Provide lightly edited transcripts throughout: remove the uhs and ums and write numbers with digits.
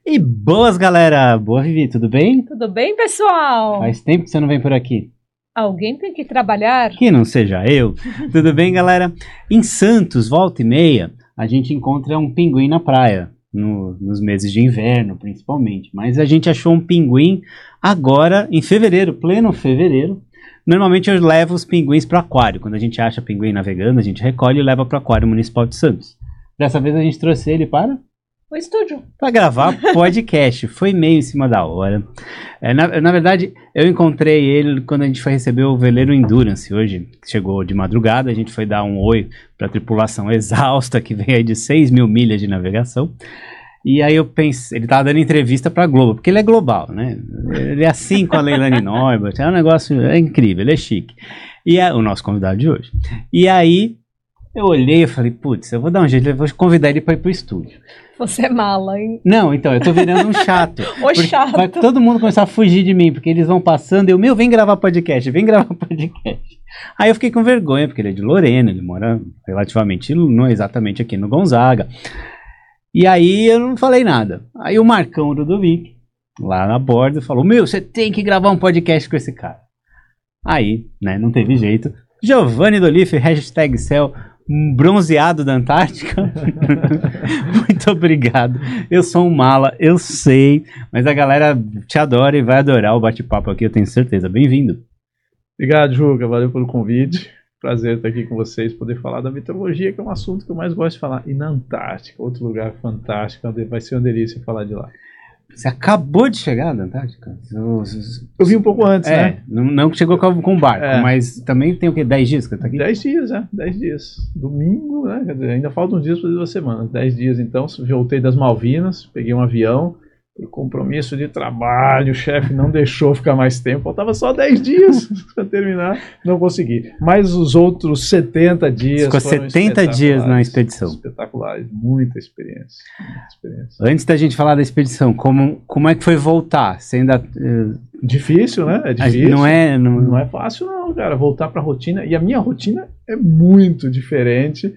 E boas, galera! Boa, Vivi, tudo bem? Tudo bem, pessoal? Faz tempo que você não vem por aqui. Alguém tem que trabalhar. Que não seja eu. Tudo bem, galera? Em Santos, volta e meia, a gente encontra um pinguim na praia. Nos meses de inverno, principalmente. Mas a gente achou um pinguim agora, em fevereiro, pleno fevereiro. Normalmente eu levo os pinguins para o aquário. Quando a gente acha pinguim navegando, a gente recolhe e leva para o aquário municipal de Santos. Dessa vez a gente trouxe ele para o estúdio. Para gravar podcast. Foi meio em cima da hora. Na verdade, eu encontrei ele quando a gente foi receber o veleiro Endurance hoje. Chegou de madrugada, a gente foi dar um oi para a tripulação exausta que veio aí de 6 mil milhas de navegação. E aí eu pensei, ele tava dando entrevista pra Globo, porque ele é global, né? Ele é assim com a Leilani Neubert, é um negócio, é incrível, ele é chique. E é o nosso convidado de hoje. E aí eu olhei e falei, putz, eu vou dar um jeito, eu vou convidar ele pra ir pro estúdio. Você é mala, hein? Não, então, eu tô virando um chato. O chato. Vai todo mundo começar a fugir de mim, porque eles vão passando, vem gravar podcast, vem gravar podcast. Aí eu fiquei com vergonha, porque ele é de Lorena, ele mora relativamente, não exatamente aqui no Gonzaga. E aí eu não falei nada. Aí o Marcão Ludovic, lá na borda, falou, você tem que gravar um podcast com esse cara. Aí, né, não teve jeito. Giovanni Dolife, #céu, bronzeado da Antártica. Muito obrigado. Eu sou um mala, eu sei, mas a galera te adora e vai adorar o bate-papo aqui, eu tenho certeza. Bem-vindo. Obrigado, Juca, valeu pelo convite. Prazer estar aqui com vocês, poder falar da meteorologia, que é um assunto que eu mais gosto de falar. E na Antártica, outro lugar fantástico, vai ser uma delícia falar de lá. Você acabou de chegar na Antártica? Eu vim um pouco antes, né? Não chegou com o barco, mas também tem o quê? 10 dias que você tá aqui? 10 dias, 10 dias. Domingo, né? Quer dizer, ainda faltam dias para 2 semanas. 10 dias, então, voltei das Malvinas, peguei um avião. Por compromisso de trabalho, o chefe não deixou ficar mais tempo, faltava só 10 dias para terminar, não consegui. Mas os outros 70 dias ficou foram 70 dias na expedição. Espetaculares, muita experiência. Antes da gente falar da expedição, como é que foi voltar? Você ainda... Difícil, né? É difícil. Não é fácil não, cara, voltar para a rotina. E a minha rotina é muito diferente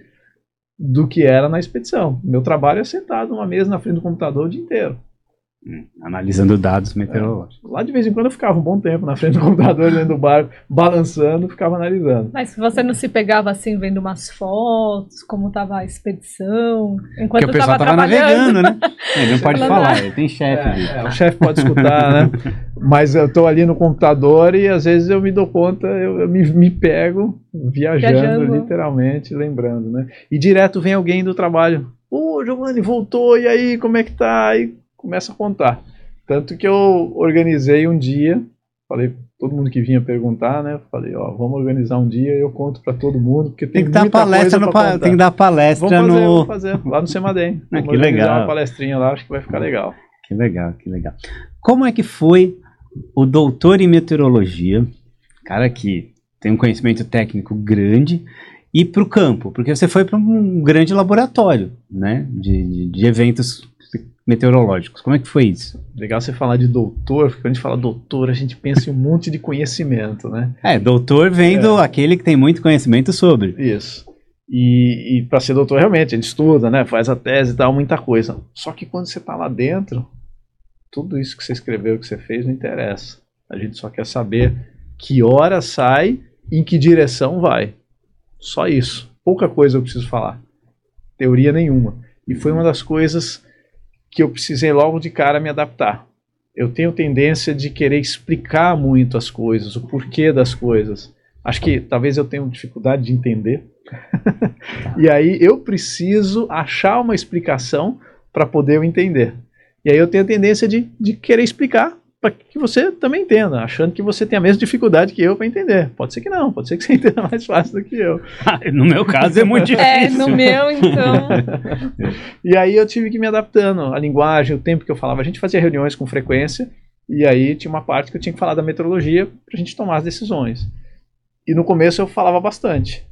do que era na expedição. Meu trabalho é sentado numa mesa na frente do computador o dia inteiro. Analisando dados meteorológicos. Lá de vez em quando eu ficava um bom tempo na frente do computador, dentro do barco, balançando, ficava analisando. Mas você não se pegava assim, vendo umas fotos, como estava a expedição, enquanto o pessoal estava navegando, né? Ele não pode falar, ele tem chefe. O chefe pode escutar, né? Mas eu estou ali no computador e às vezes eu me dou conta, eu me pego viajando, literalmente, lembrando, né? E direto vem alguém do trabalho. Giovanni, voltou, e aí, como é que tá? E começa a contar. Tanto que eu organizei um dia, falei todo mundo que vinha perguntar, né? Falei, vamos organizar um dia e eu conto para todo mundo, porque tem que dar palestra tem que dar palestra vamos fazer lá no Semadem. Que legal. Uma palestrinha lá, acho que vai ficar legal. Que legal. Como é que foi o doutor em meteorologia, cara que tem um conhecimento técnico grande, ir para o campo? Porque você foi para um grande laboratório, né? De eventos meteorológicos. Como é que foi isso? Legal você falar de doutor, porque quando a gente fala doutor, a gente pensa em um monte de conhecimento, né? Doutor vendo aquele que tem muito conhecimento sobre. Isso. E para ser doutor, realmente, a gente estuda, né? Faz a tese e tal, muita coisa. Só que quando você está lá dentro, tudo isso que você escreveu, que você fez, não interessa. A gente só quer saber que hora sai e em que direção vai. Só isso. Pouca coisa eu preciso falar. Teoria nenhuma. E foi uma das coisas que eu precisei logo de cara me adaptar. Eu tenho tendência de querer explicar muito as coisas, o porquê das coisas. Acho que talvez eu tenha dificuldade de entender. E aí eu preciso achar uma explicação para poder eu entender. E aí eu tenho a tendência de querer explicar para que você também entenda, achando que você tem a mesma dificuldade que eu para entender. Pode ser que não, pode ser que você entenda mais fácil do que eu. No meu caso é muito difícil. No meu, então. E aí eu tive que ir me adaptando, a linguagem, o tempo que eu falava. A gente fazia reuniões com frequência, e aí tinha uma parte que eu tinha que falar da meteorologia para a gente tomar as decisões. E no começo eu falava bastante.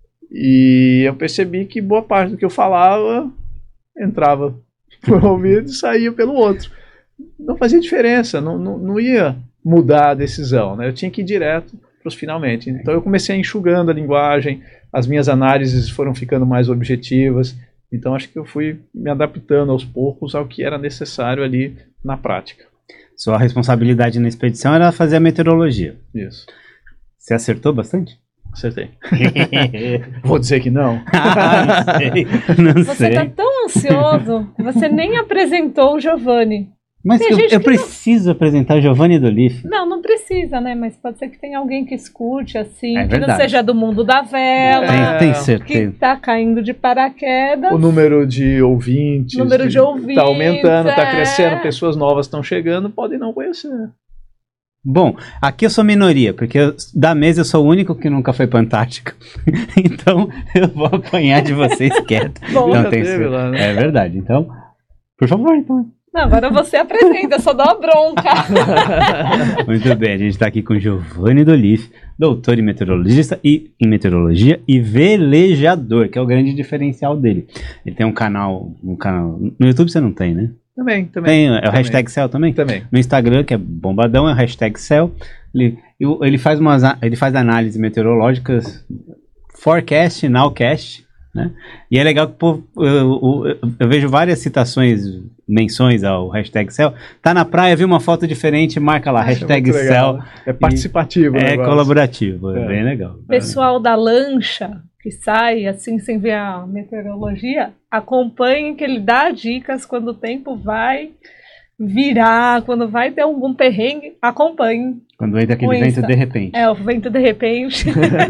E eu percebi que boa parte do que eu falava entrava por um ouvido e saía pelo outro. Não fazia diferença, não ia mudar a decisão, né? Eu tinha que ir direto para os finalmente. Então eu comecei a enxugando a linguagem, as minhas análises foram ficando mais objetivas, Então acho que eu fui me adaptando aos poucos ao que era necessário ali na prática. Sua responsabilidade na expedição era fazer a meteorologia. Isso. Você acertou bastante? Acertei. Vou dizer que não. Não sei. Não Você sei. tá tão ansioso que você nem apresentou o Giovanni. Mas Tem gente eu que preciso apresentar Giovanni Dolif. Não precisa, né? Mas pode ser que tenha alguém que escute, assim, É que não verdade. seja do mundo da vela, Tem que certeza. tá caindo de paraquedas. O número de ouvintes Número de ouvintes, tá aumentando, tá é. crescendo, pessoas novas estão chegando, podem não conhecer. Bom, aqui eu sou minoria, porque da mesa eu sou o único que nunca foi pra Antártica. Então eu vou apanhar de vocês quieto. Bom, Não nunca tem teve certeza. lá, né? É verdade. Então, por favor, então. Não, agora você apresenta, eu só dou a bronca. Muito bem, a gente está aqui com Giovanni Dolif, doutor em meteorologista em meteorologia e velejador, que é o grande diferencial dele. Ele tem um canal no YouTube você não tem, né? Também. Tem, é o Também. hashtag Cell também? Também. No Instagram, que é bombadão, é o hashtag Cell. Ele faz análises meteorológicas, forecast, nowcast, né? E é legal que eu vejo várias citações, menções ao hashtag Cell. Tá na praia, viu uma foto diferente, marca lá, hashtag Isso é muito legal. Cell. É participativo. o É negócio. colaborativo, é É. bem legal. Pessoal da lancha que sai assim sem ver a meteorologia, acompanhem que ele dá dicas quando o tempo vai virar, quando vai ter algum perrengue, acompanhem. Quando entra aquele O Insta. vento de repente. É, o vento de repente.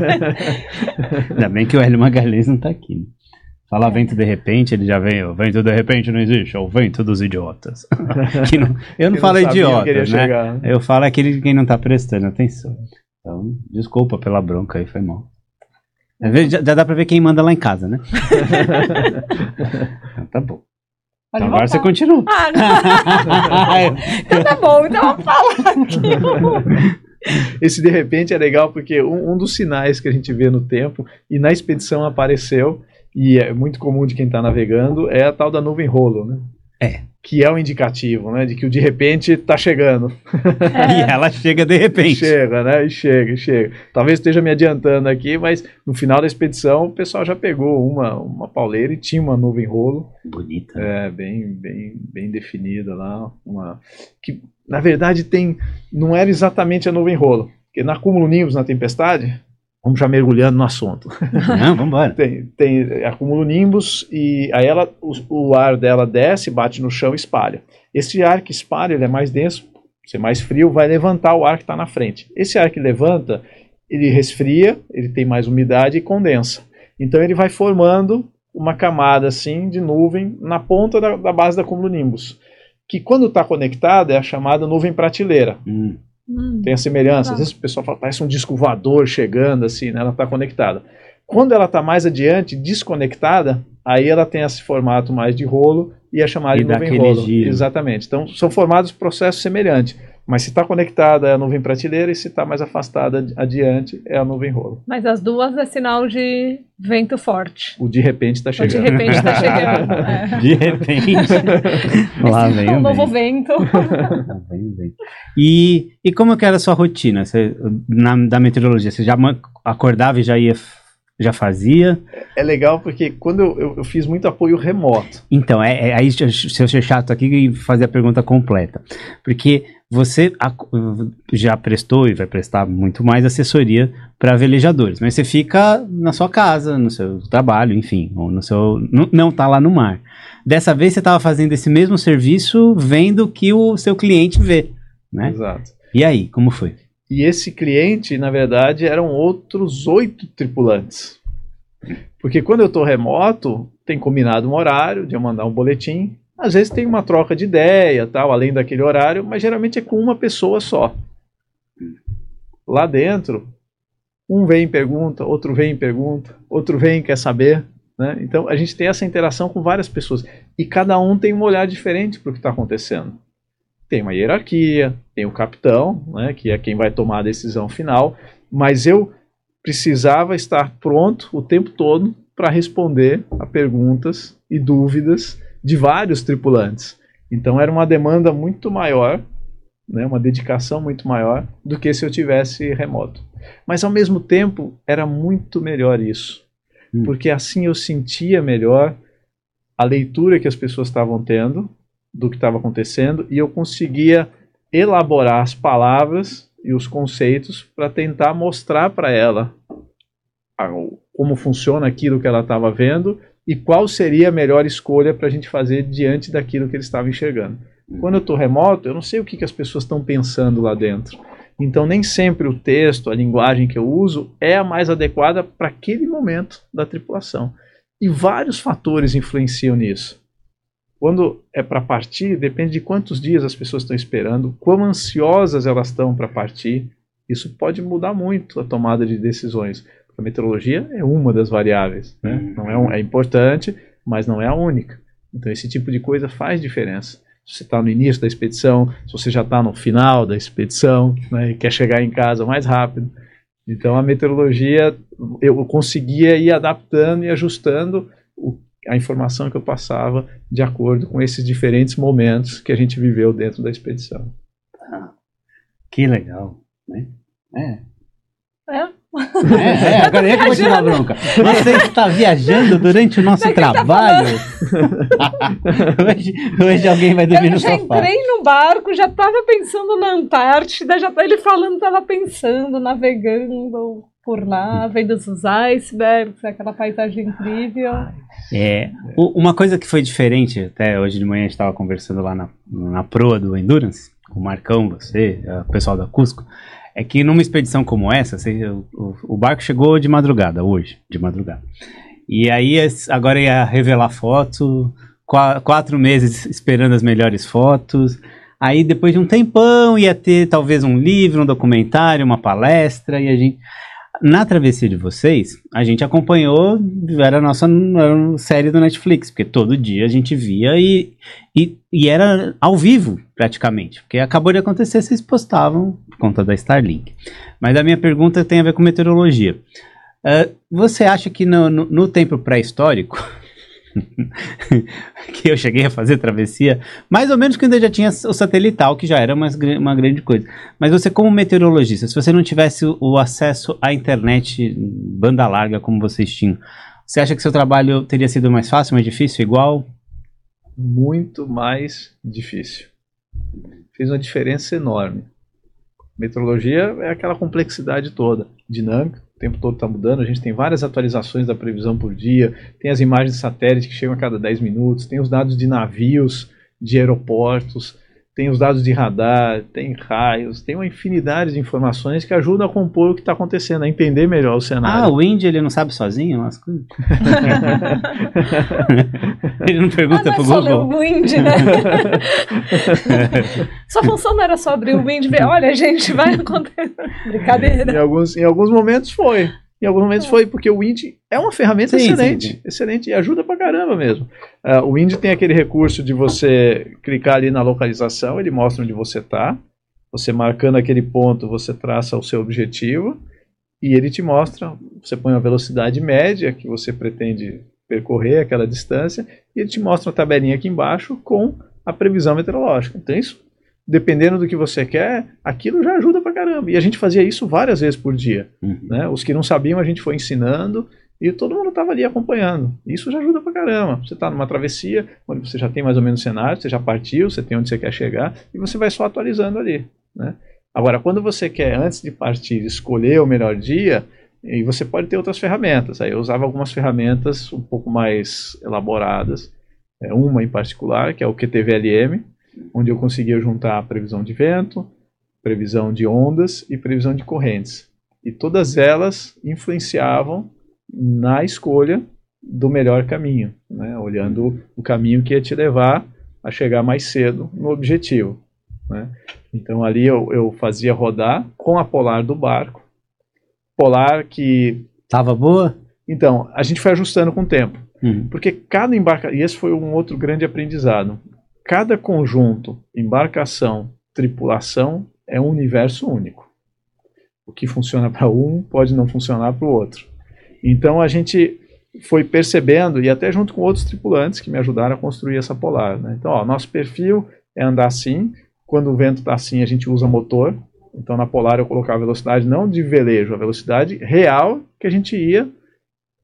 Ainda bem que o Hélio Magalhães não tá aqui, né? Fala vento de repente, ele já vem, o vento de repente não existe, é o vento dos idiotas. Eu não Que falo sabia idiota, que ele ia né? chegar, né? Eu falo aquele quem não tá prestando atenção. Então, desculpa pela bronca aí, foi mal. Às vezes já dá pra ver quem manda lá em casa, né? Então, tá bom. Pode Então, agora você voltar. continua. Então tá bom, então vamos falar aqui. Esse de repente é legal porque um dos sinais que a gente vê no tempo, e na expedição apareceu, e é muito comum de quem está navegando, é a tal da nuvem rolo, né? É. Que é o indicativo, né? De que o de repente está chegando. E ela chega de repente. Chega, né? E chega. Talvez esteja me adiantando aqui, mas no final da expedição o pessoal já pegou uma pauleira e tinha uma nuvem rolo. Bonita. Né? É, bem definida lá. Que, na verdade, não era exatamente a nuvem rolo. Porque na cumulonimbus, na tempestade, vamos já mergulhando no assunto. Não, vambora. Tem a cumulonimbus e aí o ar dela desce, bate no chão e espalha. Esse ar que espalha, ele é mais denso, ser mais frio, vai levantar o ar que está na frente. Esse ar que levanta, ele resfria, ele tem mais umidade e condensa. Então ele vai formando uma camada assim de nuvem na ponta da base da cumulonimbus, que quando está conectada é a chamada nuvem prateleira. Tem a semelhança. Às vezes o pessoal fala, parece um disco voador chegando assim, né? Ela está conectada. Quando ela está mais adiante, desconectada, aí ela tem esse formato mais de rolo e é chamada de nuvem rolo. Giro. Exatamente. Então são formados processos semelhantes. Mas se está conectada é a nuvem prateleira e se está mais afastada adiante é a nuvem rolo. Mas as duas é sinal de vento forte. O de repente está Ou chegando. de repente está chegando. É. De repente. Lá vem um o novo vento. vento. Lá vem o vento. E como que era a sua rotina da meteorologia? Você já acordava e já fazia? É legal porque quando eu fiz muito apoio remoto. Então, aí se eu ser chato aqui e fazer a pergunta completa. Porque você já prestou e vai prestar muito mais assessoria para velejadores, mas você fica na sua casa, no seu trabalho, enfim, ou no seu, não tá lá no mar. Dessa vez você estava fazendo esse mesmo serviço vendo o que o seu cliente vê, né? Exato. E aí, como foi? E esse cliente, na verdade, eram outros 8 tripulantes. Porque quando eu estou remoto, tem combinado um horário de eu mandar um boletim. Às vezes tem uma troca de ideia, tal, além daquele horário, mas geralmente é com uma pessoa só. Lá dentro, um vem e pergunta, outro vem e pergunta, outro vem e quer saber. Né? Então a gente tem essa interação com várias pessoas. E cada um tem um olhar diferente para o que está acontecendo. Tem uma hierarquia, tem o capitão, né, que é quem vai tomar a decisão final, mas eu precisava estar pronto o tempo todo para responder a perguntas e dúvidas de vários tripulantes. Então era uma demanda muito maior, né, uma dedicação muito maior do que se eu tivesse remoto. Mas ao mesmo tempo era muito melhor isso, porque assim eu sentia melhor a leitura que as pessoas estavam tendo do que estava acontecendo, e eu conseguia elaborar as palavras e os conceitos para tentar mostrar para ela como funciona aquilo que ela estava vendo e qual seria a melhor escolha para a gente fazer diante daquilo que eles estavam enxergando. Quando eu estou remoto, eu não sei o que as pessoas estão pensando lá dentro. Então, nem sempre o texto, a linguagem que eu uso é a mais adequada para aquele momento da tripulação. E vários fatores influenciam nisso. Quando é para partir, depende de quantos dias as pessoas estão esperando, quão ansiosas elas estão para partir. Isso pode mudar muito a tomada de decisões. A meteorologia é uma das variáveis, né? Não é importante, mas não é a única. Então esse tipo de coisa faz diferença. Se você está no início da expedição, se você já está no final da expedição, né, e quer chegar em casa mais rápido. Então a meteorologia, eu conseguia ir adaptando e ajustando a informação que eu passava de acordo com esses diferentes momentos que a gente viveu dentro da expedição. Que legal, né? É. Agora eu que vou te dar bronca. Você está viajando durante o nosso trabalho. Hoje alguém vai dormir no sofá. Eu já entrei no barco, já estava pensando na Antártida, ele falando, estava pensando, navegando por lá, vendo os icebergs, aquela paisagem incrível. Uma coisa que foi diferente, até hoje de manhã a gente estava conversando lá na proa do Endurance, com o Marcão, você, o pessoal da Cusco, é que numa expedição como essa, o barco chegou de madrugada, hoje, de madrugada. E aí agora ia revelar foto, 4 meses esperando as melhores fotos. Aí depois de um tempão ia ter talvez um livro, um documentário, uma palestra. E a gente, na travessia de vocês, a gente acompanhou, era a nossa série do Netflix, porque todo dia a gente via e era ao vivo praticamente, porque acabou de acontecer, vocês postavam por conta da Starlink. Mas a minha pergunta tem a ver com meteorologia. Você acha que no tempo pré-histórico, que eu cheguei a fazer travessia, mais ou menos que ainda já tinha o satelital, que já era uma grande coisa, mas você como meteorologista, se você não tivesse o acesso à internet banda larga como vocês tinham, você acha que seu trabalho teria sido mais fácil, mais difícil, igual? Muito mais difícil. Fez uma diferença enorme. Meteorologia é aquela complexidade toda, dinâmica, o tempo todo está mudando, a gente tem várias atualizações da previsão por dia, tem as imagens de satélite que chegam a cada 10 minutos, tem os dados de navios, de aeroportos, tem os dados de radar, tem raios, tem uma infinidade de informações que ajudam a compor o que está acontecendo, a entender melhor o cenário. O Indy, ele não sabe sozinho umas coisas? Ele não pergunta pro Google? Só o Indy, né? Sua função não era só abrir o Indy e ver, olha, gente, vai acontecer. Brincadeira. Em alguns momentos foi. Em alguns momentos foi, porque o Indy é uma ferramenta excelente, excelente, e ajuda pra caramba mesmo. O Indy tem aquele recurso de você clicar ali na localização, ele mostra onde você está, você marcando aquele ponto, você traça o seu objetivo, e ele te mostra, você põe a velocidade média que você pretende percorrer aquela distância, e ele te mostra uma tabelinha aqui embaixo com a previsão meteorológica. Então isso, dependendo do que você quer, aquilo já ajuda pra caramba. E a gente fazia isso várias vezes por dia. Né? Os que não sabiam, a gente foi ensinando e todo mundo estava ali acompanhando. Isso já ajuda pra caramba. Você está numa travessia, onde você já tem mais ou menos o cenário, você já partiu, você tem onde você quer chegar, e você vai só atualizando ali. Né? Agora, quando você quer, antes de partir, escolher o melhor dia, e você pode ter outras ferramentas. Aí eu usava algumas ferramentas um pouco mais elaboradas. Uma em particular, que é o QTVLM, onde eu conseguia juntar a previsão de vento, previsão de ondas e previsão de correntes. E todas elas influenciavam na escolha do melhor caminho, né? Olhando o caminho que ia te levar a chegar mais cedo no objetivo. Né? Então ali eu fazia rodar com a polar do barco. Polar que... Tava boa? Então, a gente foi ajustando com o tempo. Porque cada embarcação... E esse foi um outro grande aprendizado. Cada conjunto, embarcação, tripulação, é um universo único. O que funciona para um pode não funcionar para o outro. Então a gente foi percebendo, e até junto com outros tripulantes que me ajudaram a construir essa polar. Né? Então, nosso perfil é andar assim, quando o vento está assim a gente usa motor. Então na polar eu colocava a velocidade não de velejo, a velocidade real que a gente ia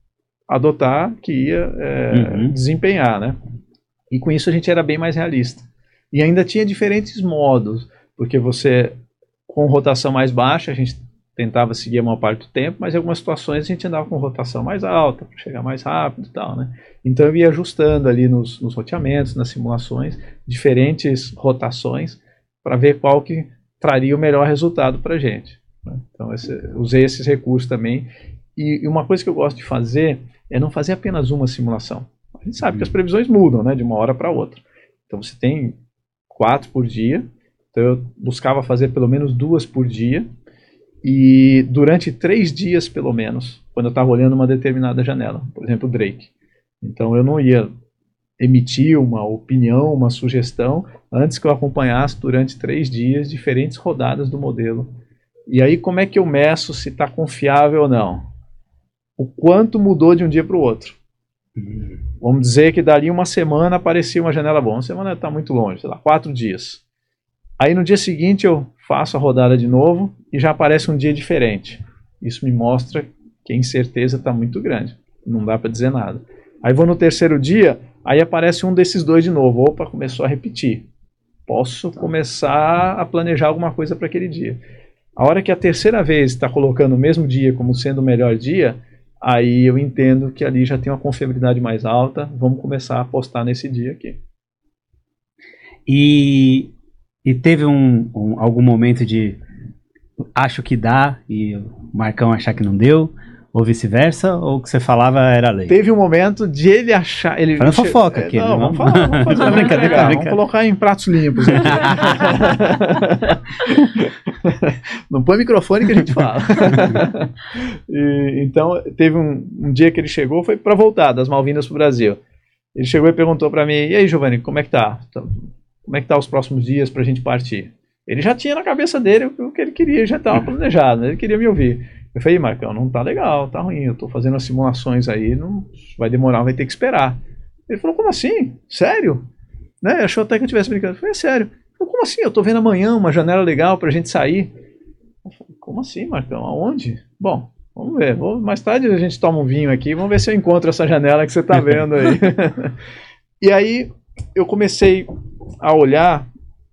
adotar, que ia desempenhar, né? E com isso a gente era bem mais realista. E ainda tinha diferentes modos, porque você, com rotação mais baixa, a gente tentava seguir a maior parte do tempo, mas em algumas situações a gente andava com rotação mais alta, para chegar mais rápido e tal, né? Então eu ia ajustando ali nos roteamentos, nas simulações, diferentes rotações, para ver qual que traria o melhor resultado para a gente, né? Então usei esses recursos também. E uma coisa que eu gosto de fazer é não fazer apenas uma simulação. A gente sabe que as previsões mudam, né, de uma hora para outra. Então você tem 4 por dia, então eu buscava fazer pelo menos 2 por dia, e durante 3 dias pelo menos, quando eu estava olhando uma determinada janela, por exemplo, o Drake. Então eu não ia emitir uma opinião, uma sugestão, antes que eu acompanhasse durante 3 dias diferentes rodadas do modelo. E aí como é que eu meço se está confiável ou não? O quanto mudou de um dia para o outro. Vamos dizer que dali uma semana aparecia uma janela boa. Uma semana está muito longe, sei lá, 4 dias. Aí no dia seguinte eu faço a rodada de novo e já aparece um dia diferente. Isso me mostra que a incerteza está muito grande. Não dá para dizer nada. Aí vou no terceiro dia, aí aparece um desses 2 de novo. Opa, começou a repetir. Posso começar a planejar alguma coisa para aquele dia. A hora que a terceira vez está colocando o mesmo dia como sendo o melhor dia, aí eu entendo que ali já tem uma confiabilidade mais alta, vamos começar a apostar nesse dia aqui. E teve algum momento de acho que dá e o Marcão achar que não deu, ou vice-versa, ou o que você falava era lei? Teve um momento de ele achar... Falando fofoca aqui. Não, vamos fazer uma brincadeira. Vamos colocar em pratos limpos aqui. Não põe microfone que a gente fala. Então, teve um dia que ele chegou, foi para voltar das Malvinas para o Brasil. Ele chegou e perguntou para mim, e aí, Giovanni, como é que tá? Como é que tá os próximos dias para a gente partir? Ele já tinha na cabeça dele o que ele queria, já estava planejado, ele queria me ouvir. Eu falei, Marcão, não tá legal, tá ruim, eu tô fazendo as simulações aí, não vai demorar, vai ter que esperar. Ele falou, como assim? Sério? Né? Achou até que eu estivesse brincando. Eu falei, é sério. Ele falou, como assim? Eu tô vendo amanhã uma janela legal pra gente sair. Eu falei, como assim, Marcão? Aonde? Bom, vamos ver. Mais tarde a gente toma um vinho aqui, vamos ver se eu encontro essa janela que você tá vendo aí. E aí eu comecei a olhar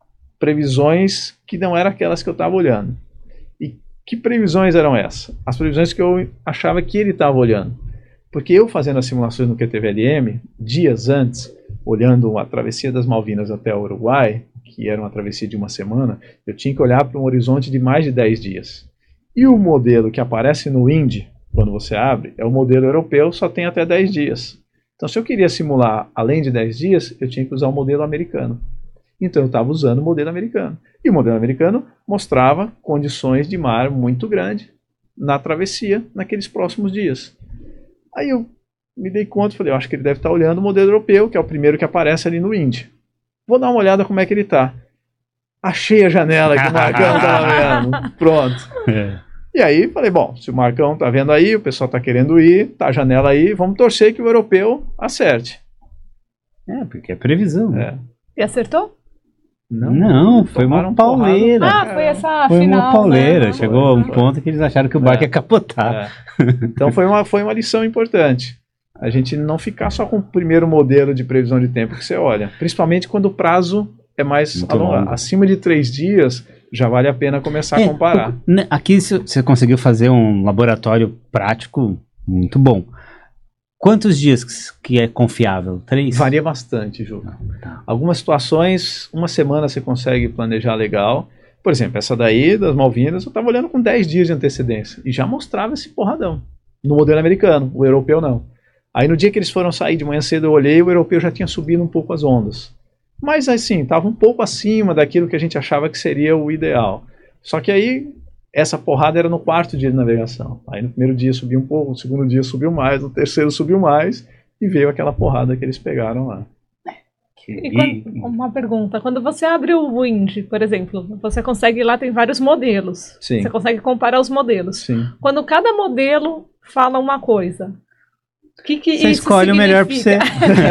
previsões que não eram aquelas que eu estava olhando. E que previsões eram essas? As previsões que eu achava que ele estava olhando. Porque eu fazendo as simulações no QTVLM, dias antes, olhando a travessia das Malvinas até o Uruguai, que era uma travessia de uma semana, eu tinha que olhar para um horizonte de mais de 10 dias. E o modelo que aparece no INDE, quando você abre, é o modelo europeu, só tem até 10 dias. Então, se eu queria simular além de 10 dias, eu tinha que usar o modelo americano. Então eu estava usando o modelo americano. E o modelo americano mostrava condições de mar muito grande na travessia naqueles próximos dias. Aí eu me dei conta e falei, eu acho que ele deve estar olhando o modelo europeu, que é o primeiro que aparece ali no INDE. Vou dar uma olhada como é que ele está. Achei a janela que o Marcão estava vendo. Pronto. E aí falei, bom, se o Marcão está vendo aí, o pessoal está querendo ir, tá a janela aí, vamos torcer que o europeu acerte. Porque é previsão. E acertou? Não, foi uma pauleira. Foi essa foi final. Uma pauleira. Né? Chegou a um ponto que eles acharam que o barco ia capotar. Então foi uma lição importante. A gente não ficar só com o primeiro modelo de previsão de tempo que você olha. Principalmente quando o prazo é mais alongado. Acima de 3 dias, já vale a pena começar a comparar. Aqui você conseguiu fazer um laboratório prático muito bom. Quantos dias que é confiável? 3? Varia bastante, Ju. Algumas situações, uma semana você consegue planejar legal. Por exemplo, essa daí, das Malvinas, eu estava olhando com 10 dias de antecedência. E já mostrava esse porradão. No modelo americano, o europeu não. Aí no dia que eles foram sair de manhã cedo, eu olhei, o europeu já tinha subido um pouco as ondas. Mas assim, estava um pouco acima daquilo que a gente achava que seria o ideal. Só que aí... essa porrada era no 4º dia de navegação. Aí no primeiro dia subiu um pouco, no segundo dia subiu mais, no terceiro subiu mais, e veio aquela porrada que eles pegaram lá. Uma pergunta, quando você abre o Wind, por exemplo, você consegue ir lá, tem vários modelos. Sim. Você consegue comparar os modelos. Sim. Quando cada modelo fala uma coisa, o que você isso escolhe significa? o melhor para você.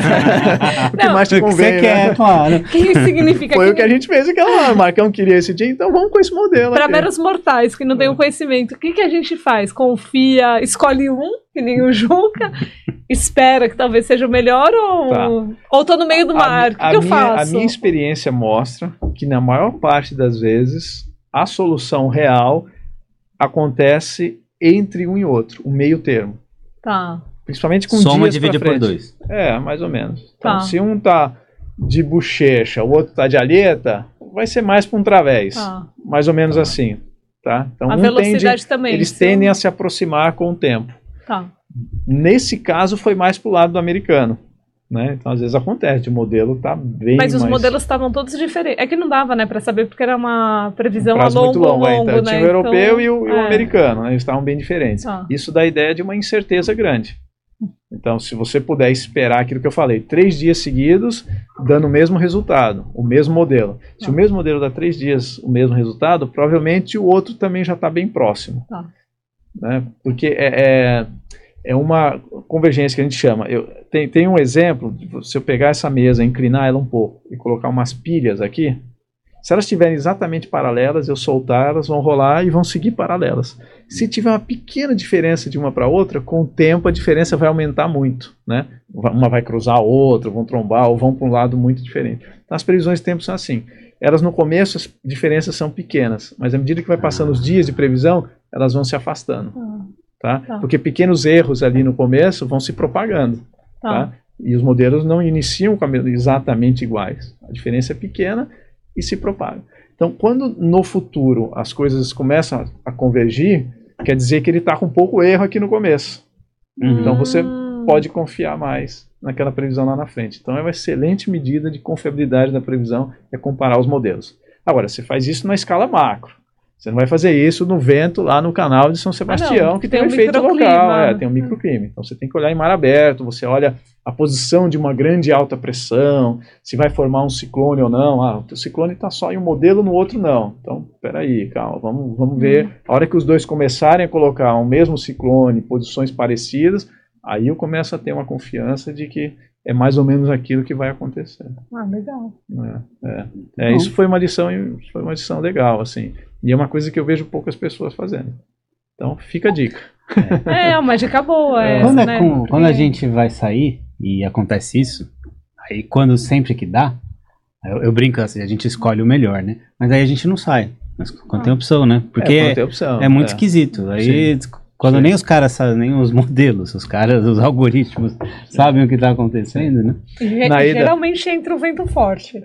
O que mais te convém, você quer, claro. O que significa? Foi o que a gente fez, o Marcão queria esse dia, então vamos com esse modelo. Para meros mortais que não têm o conhecimento, o que a gente faz? Confia, escolhe um, que nem o Juca, espera que talvez seja o melhor ou tô no meio do mar? O que eu faço? A minha experiência mostra que na maior parte das vezes a solução real acontece entre um e outro, o meio termo. Tá. Principalmente com Soma dias divide pra frente. por 2. Mais ou menos. Então, Tá. se um tá de bochecha, o outro tá de alheta, vai ser mais para um través. Tá. Mais ou menos assim. Tá? Então, A velocidade também. eles tendem a se aproximar com o tempo. Tá. Nesse caso, foi mais pro lado do americano. Né? Então, às vezes acontece, o modelo tá bem Mas os mais... modelos estavam todos diferentes. É que não dava, né, para saber, porque era uma previsão a prazo longo, muito longo, longo, então, né? tinha o europeu e o é. americano, né? Eles estavam bem diferentes. Tá. Isso dá a ideia de uma incerteza grande. Então, se você puder esperar aquilo que eu falei, 3 dias seguidos, dando o mesmo resultado, o mesmo modelo. Se o mesmo modelo dá 3 dias o mesmo resultado, provavelmente o outro também já está bem próximo. Tá. Né? Porque é uma convergência que a gente chama. Tem um exemplo, se eu pegar essa mesa, inclinar ela um pouco e colocar umas pilhas aqui, se elas estiverem exatamente paralelas, eu soltar, elas vão rolar e vão seguir paralelas. Se tiver uma pequena diferença de uma para outra, com o tempo a diferença vai aumentar muito. Né? Uma vai cruzar a outra, vão trombar ou vão para um lado muito diferente. Então, as previsões de tempo são assim. Elas no começo, as diferenças são pequenas, mas à medida que vai passando os dias de previsão, elas vão se afastando. Tá? Porque pequenos erros ali no começo vão se propagando. Tá? E os modelos não iniciam exatamente iguais. A diferença é pequena e se propaga. Então, quando no futuro as coisas começam a convergir, quer dizer que ele está com pouco erro aqui no começo. Então, você pode confiar mais naquela previsão lá na frente. Então, é uma excelente medida de confiabilidade da previsão, é comparar os modelos. Agora, você faz isso na escala macro. Você não vai fazer isso no vento lá no canal de São Sebastião, que tem um efeito local, tem um microclima. Então você tem que olhar em mar aberto, você olha a posição de uma grande alta pressão, se vai formar um ciclone ou não. O ciclone está só em um modelo, no outro não. Então, peraí, calma, vamos ver. A hora que os dois começarem a colocar o mesmo ciclone, posições parecidas, aí eu começo a ter uma confiança de que é mais ou menos aquilo que vai acontecer. Legal. Isso foi uma lição legal, assim. E é uma coisa que eu vejo poucas pessoas fazendo. Então, fica a dica. Uma dica boa. Quando a gente vai sair e acontece isso, aí sempre que dá, eu brinco assim, a gente escolhe o melhor, né? Mas aí a gente não sai. Mas quando tem opção, né? Porque é muito esquisito. Aí... Quando nem os caras sabem, nem os modelos, os algoritmos sabem o que está acontecendo, né? Geralmente entra o vento forte.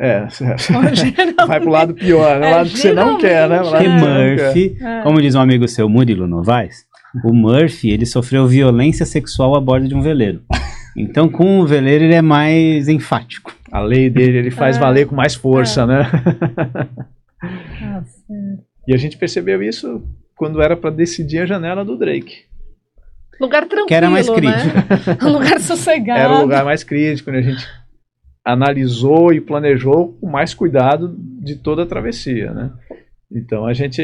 Vai pro lado pior, né? O lado que você não quer, né? Porque Murphy, como diz um amigo seu, Murilo Novaes, o Murphy, ele sofreu violência sexual a bordo de um veleiro. Então, com o veleiro, ele é mais enfático. A lei dele, ele faz valer com mais força, né? E a gente percebeu isso quando era para decidir a janela do Drake. Lugar tranquilo, que era mais crítico. Né? Um lugar sossegado. Era o lugar mais crítico, né? A gente analisou e planejou com mais cuidado de toda a travessia, né? Então a gente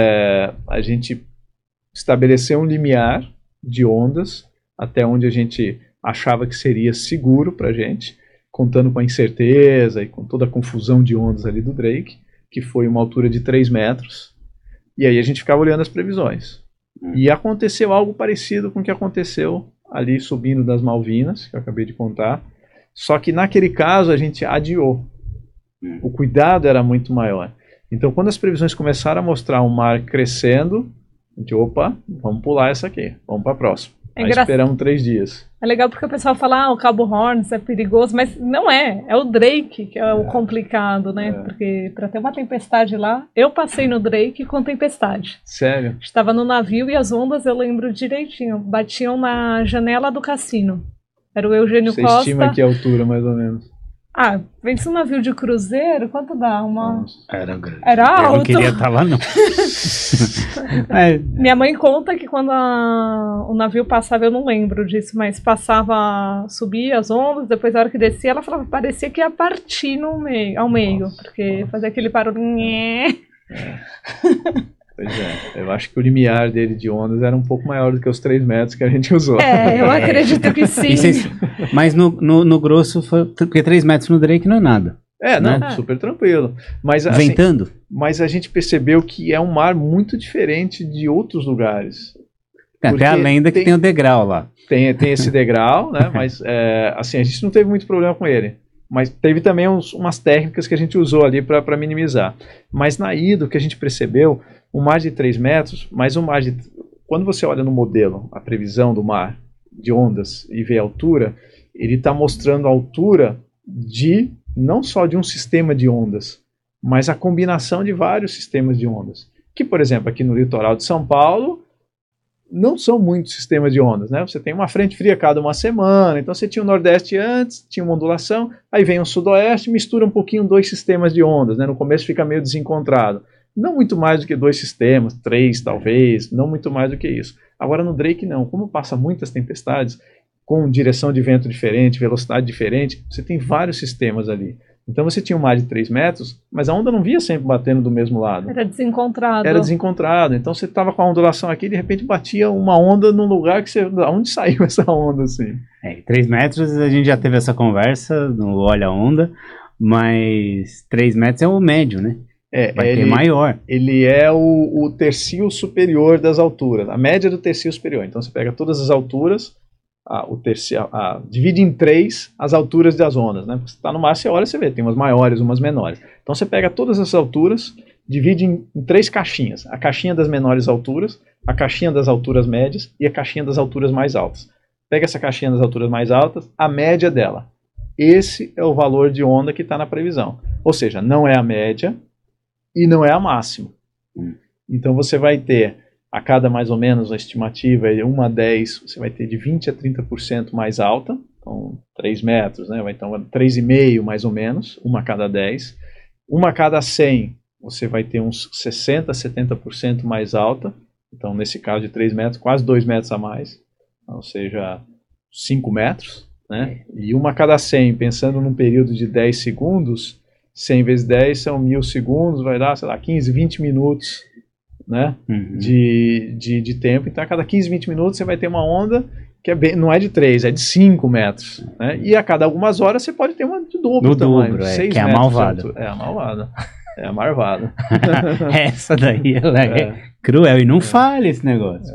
estabeleceu um limiar de ondas até onde a gente achava que seria seguro para a gente, contando com a incerteza e com toda a confusão de ondas ali do Drake, que foi uma altura de 3 metros. E aí a gente ficava olhando as previsões. E aconteceu algo parecido com o que aconteceu ali subindo das Malvinas, que eu acabei de contar. Só que naquele caso a gente adiou. O cuidado era muito maior. Então quando as previsões começaram a mostrar o mar crescendo, a gente, vamos pular essa aqui, vamos para a próxima. Aí esperamos 3 dias. É legal porque o pessoal fala, o Cabo Horns é perigoso, mas não é. É o Drake que é o complicado, né? Porque para ter uma tempestade lá, eu passei no Drake com tempestade. Sério? Estava no navio e as ondas, eu lembro direitinho, batiam na janela do cassino. Era o Eugênio Costa. Você estima que altura, mais ou menos? Pensa um navio de cruzeiro, quanto dá? Era grande. Era alto. Eu não queria estar lá, não. Minha mãe conta que quando o navio passava, eu não lembro disso, mas passava, subia as ondas, depois a hora que descia, ela falava, parecia que ia partir ao meio, porque fazia aquele barulho. Pois é, eu acho que o limiar dele de ondas era um pouco maior do que os 3 metros que a gente usou. Eu acredito que sim. Mas no grosso, porque 3 metros no Drake não é nada. Super tranquilo. Mas, assim, ventando? Mas a gente percebeu que é um mar muito diferente de outros lugares. Até a lenda que tem o degrau lá. Tem esse degrau, né? Mas assim, a gente não teve muito problema com ele. Mas teve também umas técnicas que a gente usou ali para minimizar. Mas na ida, o que a gente percebeu, um mar de 3 metros, mas um mar de... Quando você olha no modelo, a previsão do mar de ondas e vê a altura, ele está mostrando a altura não só de um sistema de ondas, mas a combinação de vários sistemas de ondas. Que, por exemplo, aqui no litoral de São Paulo, não são muitos sistemas de ondas, né? Você tem uma frente fria cada uma semana, então você tinha o Nordeste antes, tinha uma ondulação, aí vem o Sudoeste, mistura um pouquinho 2 sistemas de ondas, né? No começo fica meio desencontrado. Não muito mais do que 2 sistemas, 3 talvez, não muito mais do que isso. Agora no Drake não, como passa muitas tempestades, com direção de vento diferente, velocidade diferente, você tem vários sistemas ali. Então você tinha um mar de 3 metros, mas a onda não via sempre batendo do mesmo lado. Era desencontrado. Era desencontrado. Então você estava com a ondulação aqui e de repente batia uma onda num lugar que você... Onde saiu essa onda assim? 3 metros a gente já teve essa conversa no Olha a Onda, mas 3 metros é o médio, né? Vai ter maior. Ele é o tercio superior das alturas. A média do tercio superior. Então você pega todas as alturas... divide em 3 as alturas das ondas, né? Porque você está no mar, você olha, você vê, tem umas maiores, umas menores. Então você pega todas as alturas, divide em 3 caixinhas. A caixinha das menores alturas, a caixinha das alturas médias e a caixinha das alturas mais altas. Pega essa caixinha das alturas mais altas, a média dela. Esse é o valor de onda que está na previsão. Ou seja, não é a média e não é a máxima. Então você vai ter... A cada mais ou menos a estimativa é 1 a 10, você vai ter de 20 a 30% mais alta, então 3 metros, né? Então 3,5 mais ou menos, 1 a cada 10. 1 a cada 100, você vai ter uns 60 a 70% mais alta, então nesse caso de 3 metros, quase 2 metros a mais, ou seja, 5 metros, né? E 1 a cada 100, pensando num período de 10 segundos, 100 vezes 10 são 1000 segundos, vai dar, sei lá, 15, 20 minutos, né? De tempo. Então a cada 15, 20 minutos você vai ter uma onda que não é de 3, é de 5 metros, né? E a cada algumas horas você pode ter uma de dobro tamanho, 6 que é a malvada. É a malvada. É a marvada. Essa daí ela é cruel e não falha esse negócio.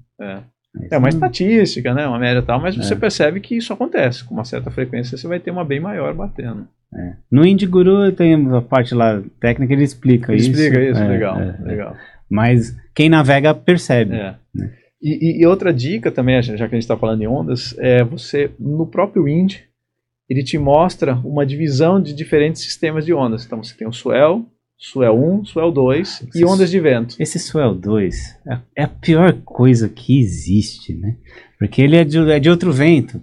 É uma estatística, né? Uma média e tal, mas você percebe que isso acontece. Com uma certa frequência você vai ter uma bem maior batendo. No Indiguru tem a parte lá técnica, ele explica isso. Explica isso, legal. Mas quem navega percebe. E outra dica também, já que a gente está falando em ondas, é você, no próprio Ind, ele te mostra uma divisão de diferentes sistemas de ondas. Então você tem o Swell 1, Swell 2 e ondas de vento. Esse Swell 2 é a pior coisa que existe, né? Porque ele é de outro vento.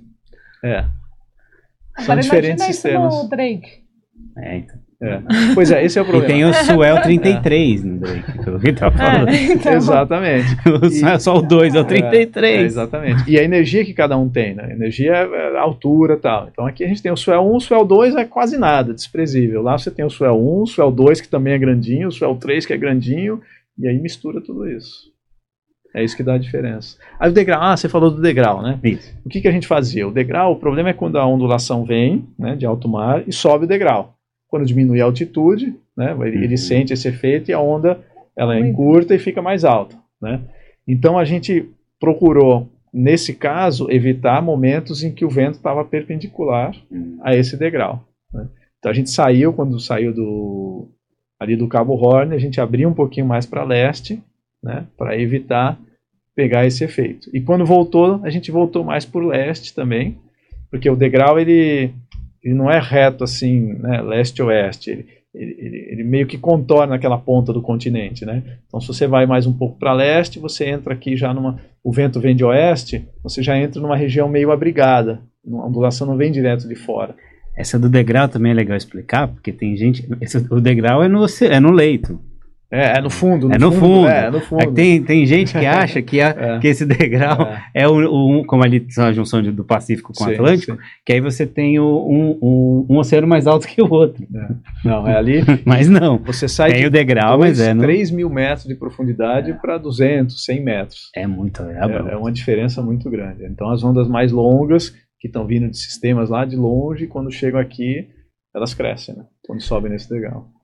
São diferentes sistemas. Isso no Drake. Então. Pois esse é o problema. E tem o Swell 33 no Drake, pelo que tá falando. Então... Exatamente. É só o 2, é o 33. Exatamente. E a energia que cada um tem, né? A energia é a altura e tal. Então aqui a gente tem o Swell 1, o Swell 2 é quase nada, desprezível. Lá você tem o Swell 1, o Swell 2 que também é grandinho, o Swell 3 que é grandinho, e aí mistura tudo isso. É isso que dá a diferença. Aí o degrau, você falou do degrau, né? Isso. O que a gente fazia? O degrau, o problema é quando a ondulação vem, né, de alto mar e sobe o degrau. Quando diminui a altitude, né, ele sente esse efeito e a onda ela encurta e fica mais alta, né? Então a gente procurou, nesse caso, evitar momentos em que o vento estava perpendicular a esse degrau, né? Então a gente saiu, quando saiu ali do Cabo Horn, a gente abriu um pouquinho mais para leste, né, para evitar pegar esse efeito. E quando voltou, a gente voltou mais por leste também, porque o degrau ele não é reto assim, né, leste-oeste, ele meio que contorna aquela ponta do continente, né? Então se você vai mais um pouco para leste, você entra aqui já o vento vem de oeste, você já entra numa região meio abrigada, a ondulação não vem direto de fora. Essa do degrau também é legal explicar, porque tem gente, o degrau é no leito. É no fundo. No fundo. É no fundo. Tem gente que acha que esse degrau é como ali são a junção do Pacífico com o Atlântico, que aí você tem um oceano mais alto que o outro. Não, é ali. Mas não. Você sai tem o degrau, mas 3.000 metros de profundidade para 200, 100 metros. É muito. É uma diferença muito grande. Então as ondas mais longas, que estão vindo de sistemas lá de longe, quando chegam aqui, elas crescem, né? Quando sobem nesse degrau.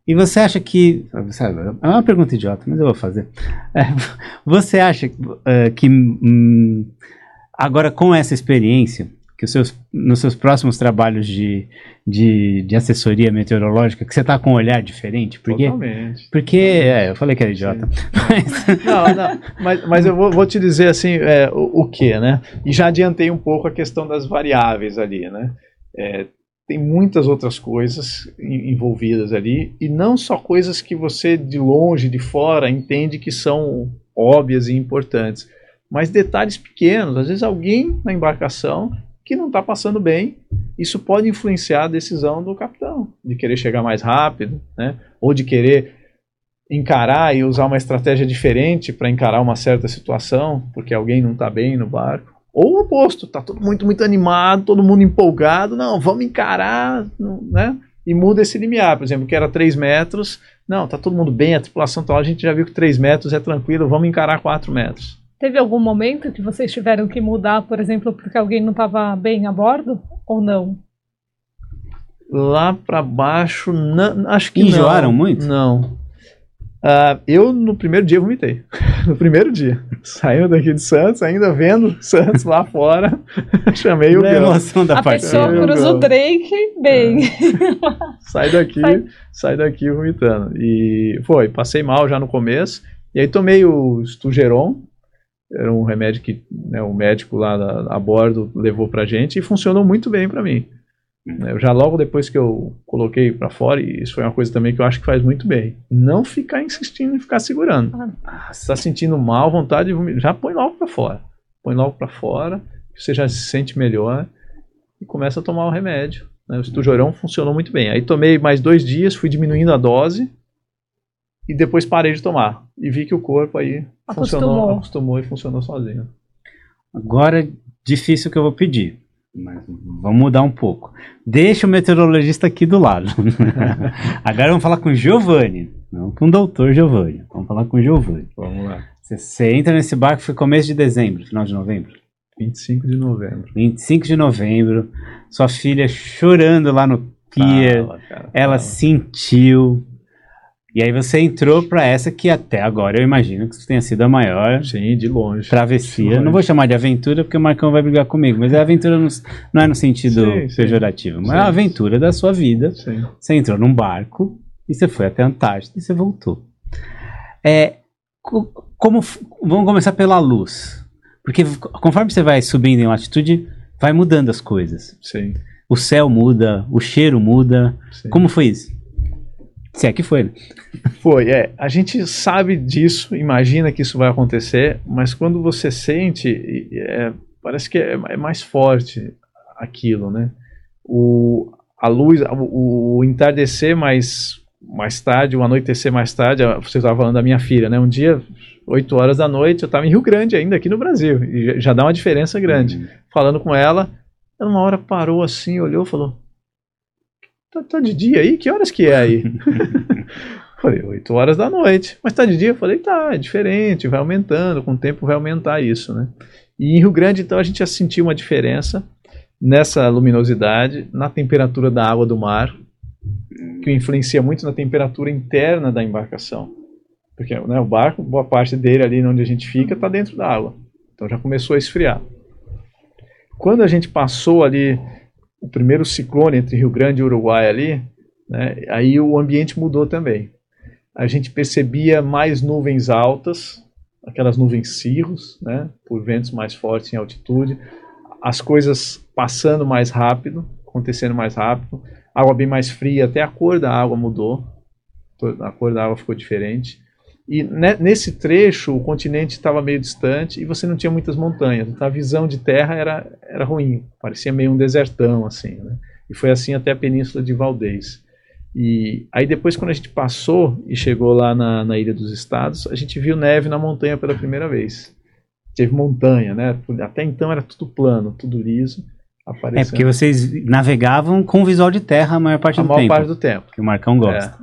E você acha que... Sabe, é uma pergunta idiota, mas eu vou fazer. Você acha que agora com essa experiência, que nos seus próximos trabalhos de assessoria meteorológica, que você está com um olhar diferente? Totalmente. Porque eu falei que era idiota. Mas eu vou te dizer assim, o que, né? E já adiantei um pouco a questão das variáveis ali, né? Tem muitas outras coisas envolvidas ali, e não só coisas que você de longe, de fora, entende que são óbvias e importantes, mas detalhes pequenos. Às vezes alguém na embarcação que não está passando bem, isso pode influenciar a decisão do capitão, de querer chegar mais rápido, né? Ou de querer encarar e usar uma estratégia diferente para encarar uma certa situação, porque alguém não está bem no barco. Ou o oposto, está todo muito animado, todo mundo empolgado, não, vamos encarar, né? E muda esse limiar, por exemplo, que era 3 metros, não, está todo mundo bem, a tripulação tal, a gente já viu que 3 metros é tranquilo, vamos encarar 4 metros. Teve algum momento que vocês tiveram que mudar, por exemplo, porque alguém não estava bem a bordo, ou não? Lá para baixo, não, acho que enjoaram muito? Não. Eu no primeiro dia vomitei. No primeiro dia. Saindo daqui de Santos, ainda vendo Santos lá fora, chamei o Gão. Emoção da a pessoa cruza o Drake bem. Sai daqui vomitando. E passei mal já no começo. E aí tomei o Stugeron. Era um remédio que, né, o médico lá a bordo levou pra gente e funcionou muito bem pra mim. Eu já logo depois que eu coloquei pra fora, e isso foi uma coisa também que eu acho que faz muito bem, não ficar insistindo em ficar segurando. Se tá sentindo mal, vontade de vomitar, já põe logo pra fora. Põe logo pra fora, você já se sente melhor e começa a tomar o remédio. Né? O Stugeron funcionou muito bem. Aí tomei mais 2 dias, fui diminuindo a dose e depois parei de tomar. E vi que o corpo aí acostumou e funcionou sozinho. Agora, difícil que eu vou pedir, mas vamos mudar um pouco. Deixa o meteorologista aqui do lado. Agora vamos falar com o Giovanni, não com o doutor Giovanni. Vamos falar com o Giovanni. Vamos lá. Você entra nesse barco, foi começo de dezembro, final de novembro? 25 de novembro. 25 de novembro. Sua filha chorando lá no pier. Ela sentiu... E aí você entrou para essa que até agora eu imagino que tenha sido a maior. Sim, de longe. Travessia. Não vou chamar de aventura porque o Marcão vai brigar comigo, mas a aventura não é no sentido pejorativo, mas é a aventura da sua vida. Sim. Você entrou num barco e você foi até a Antártida e você voltou. Vamos começar pela luz. Porque conforme você vai subindo em latitude, vai mudando as coisas. Sim. O céu muda, o cheiro muda. Sim. Como foi isso? Se é que foi, né? Foi, a gente sabe disso, imagina que isso vai acontecer, mas quando você sente, parece que é mais forte aquilo, né? A luz, o entardecer mais tarde, o anoitecer mais tarde, você estava falando da minha filha, né? Um dia, 8 horas da noite, eu estava em Rio Grande ainda, aqui no Brasil, e já dá uma diferença grande. Falando com ela uma hora parou assim, olhou e falou... Tá de dia aí? Que horas que é aí? Falei, 8 horas da noite. Mas tá de dia? Falei, tá, é diferente, vai aumentando, com o tempo vai aumentar isso, né? E em Rio Grande, então, a gente já sentiu uma diferença nessa luminosidade, na temperatura da água do mar, que influencia muito na temperatura interna da embarcação. Porque, né, o barco, boa parte dele ali onde a gente fica, tá dentro da água. Então já começou a esfriar. Quando a gente passou ali o primeiro ciclone entre Rio Grande e Uruguai ali, né, aí o ambiente mudou também. A gente percebia mais nuvens altas, aquelas nuvens cirros, né, por ventos mais fortes em altitude, as coisas passando mais rápido, acontecendo mais rápido, água bem mais fria, até a cor da água mudou, a cor da água ficou diferente. E nesse trecho o continente estava meio distante e você não tinha muitas montanhas, então a visão de terra era ruim, parecia meio um desertão assim, né? E foi assim até a Península de Valdez. E aí depois, quando a gente passou e chegou lá na Ilha dos Estados, a gente viu neve na montanha pela primeira vez. Teve montanha, né? Até então era tudo plano, tudo liso. É porque vocês navegavam com visual de terra a maior parte do tempo. A maior parte do tempo. Que o Marcão gosta.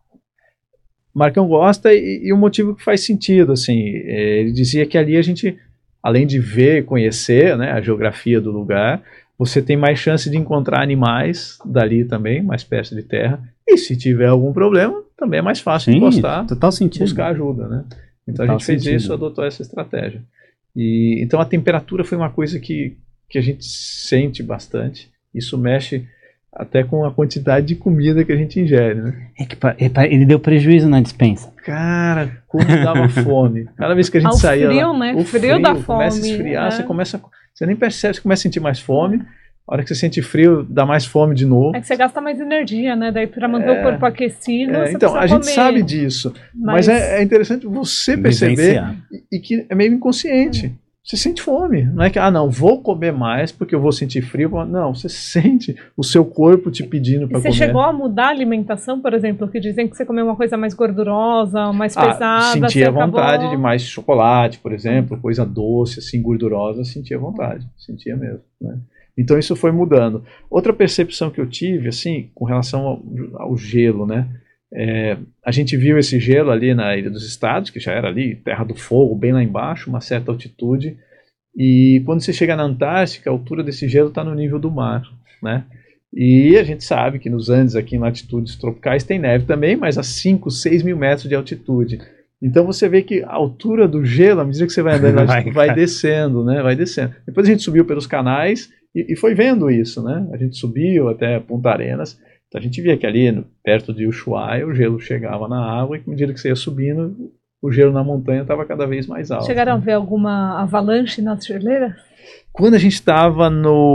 Marcão gosta e um motivo que faz sentido, assim, ele dizia que ali a gente, além de ver e conhecer, né, a geografia do lugar, você tem mais chance de encontrar animais dali também, mais perto de terra, E se tiver algum problema, também é mais fácil Sim, encostar, total sentido. buscar ajuda, né? Então Total a gente fez sentido. isso, adotou essa estratégia. E então a temperatura foi uma coisa que a gente sente bastante. Isso mexe até com a quantidade de comida que a gente ingere, né? É que ele deu prejuízo na despensa. Cara, como dava fome. Cada vez que a gente Ao saía frio, lá, né? o Frio dá começa a fome, esfriar, né? você nem percebe, você começa a sentir mais fome. A hora que você sente frio, dá mais fome de novo. É que você gasta mais energia, né? Daí pra manter o corpo aquecido, você Então, precisa a gente comer. sabe disso. Mas é interessante você perceber Vivenciar. e que é meio inconsciente. Você sente fome. Não é que, não, vou comer mais porque eu vou sentir frio. Não, você sente o seu corpo te pedindo para Você comer. chegou a mudar a alimentação, por exemplo, que dizem que você comeu uma coisa mais gordurosa, mais pesada. Sentia você vontade acabou... de mais chocolate, por exemplo, coisa doce, assim, gordurosa, sentia vontade. Sentia mesmo, né? Então isso foi mudando. Outra percepção que eu tive, assim, com relação ao gelo, né? A gente viu esse gelo ali na Ilha dos Estados, que já era ali, Terra do Fogo, bem lá embaixo, uma certa altitude. E quando você chega na Antártica, a altura desse gelo está no nível do mar, né? E a gente sabe que nos Andes, aqui em latitudes tropicais, tem neve também, mas a 5, 6 mil metros de altitude. Então você vê que a altura do gelo, à medida que você vai andando, vai descendo, né? Vai descendo. Depois a gente subiu pelos canais e foi vendo isso, né? A gente subiu até Punta Arenas. Então a gente via que ali, perto de Ushuaia, o gelo chegava na água e, à medida que você ia subindo, o gelo na montanha estava cada vez mais alto. Chegaram a ver alguma avalanche nas geleiras? Quando a gente estava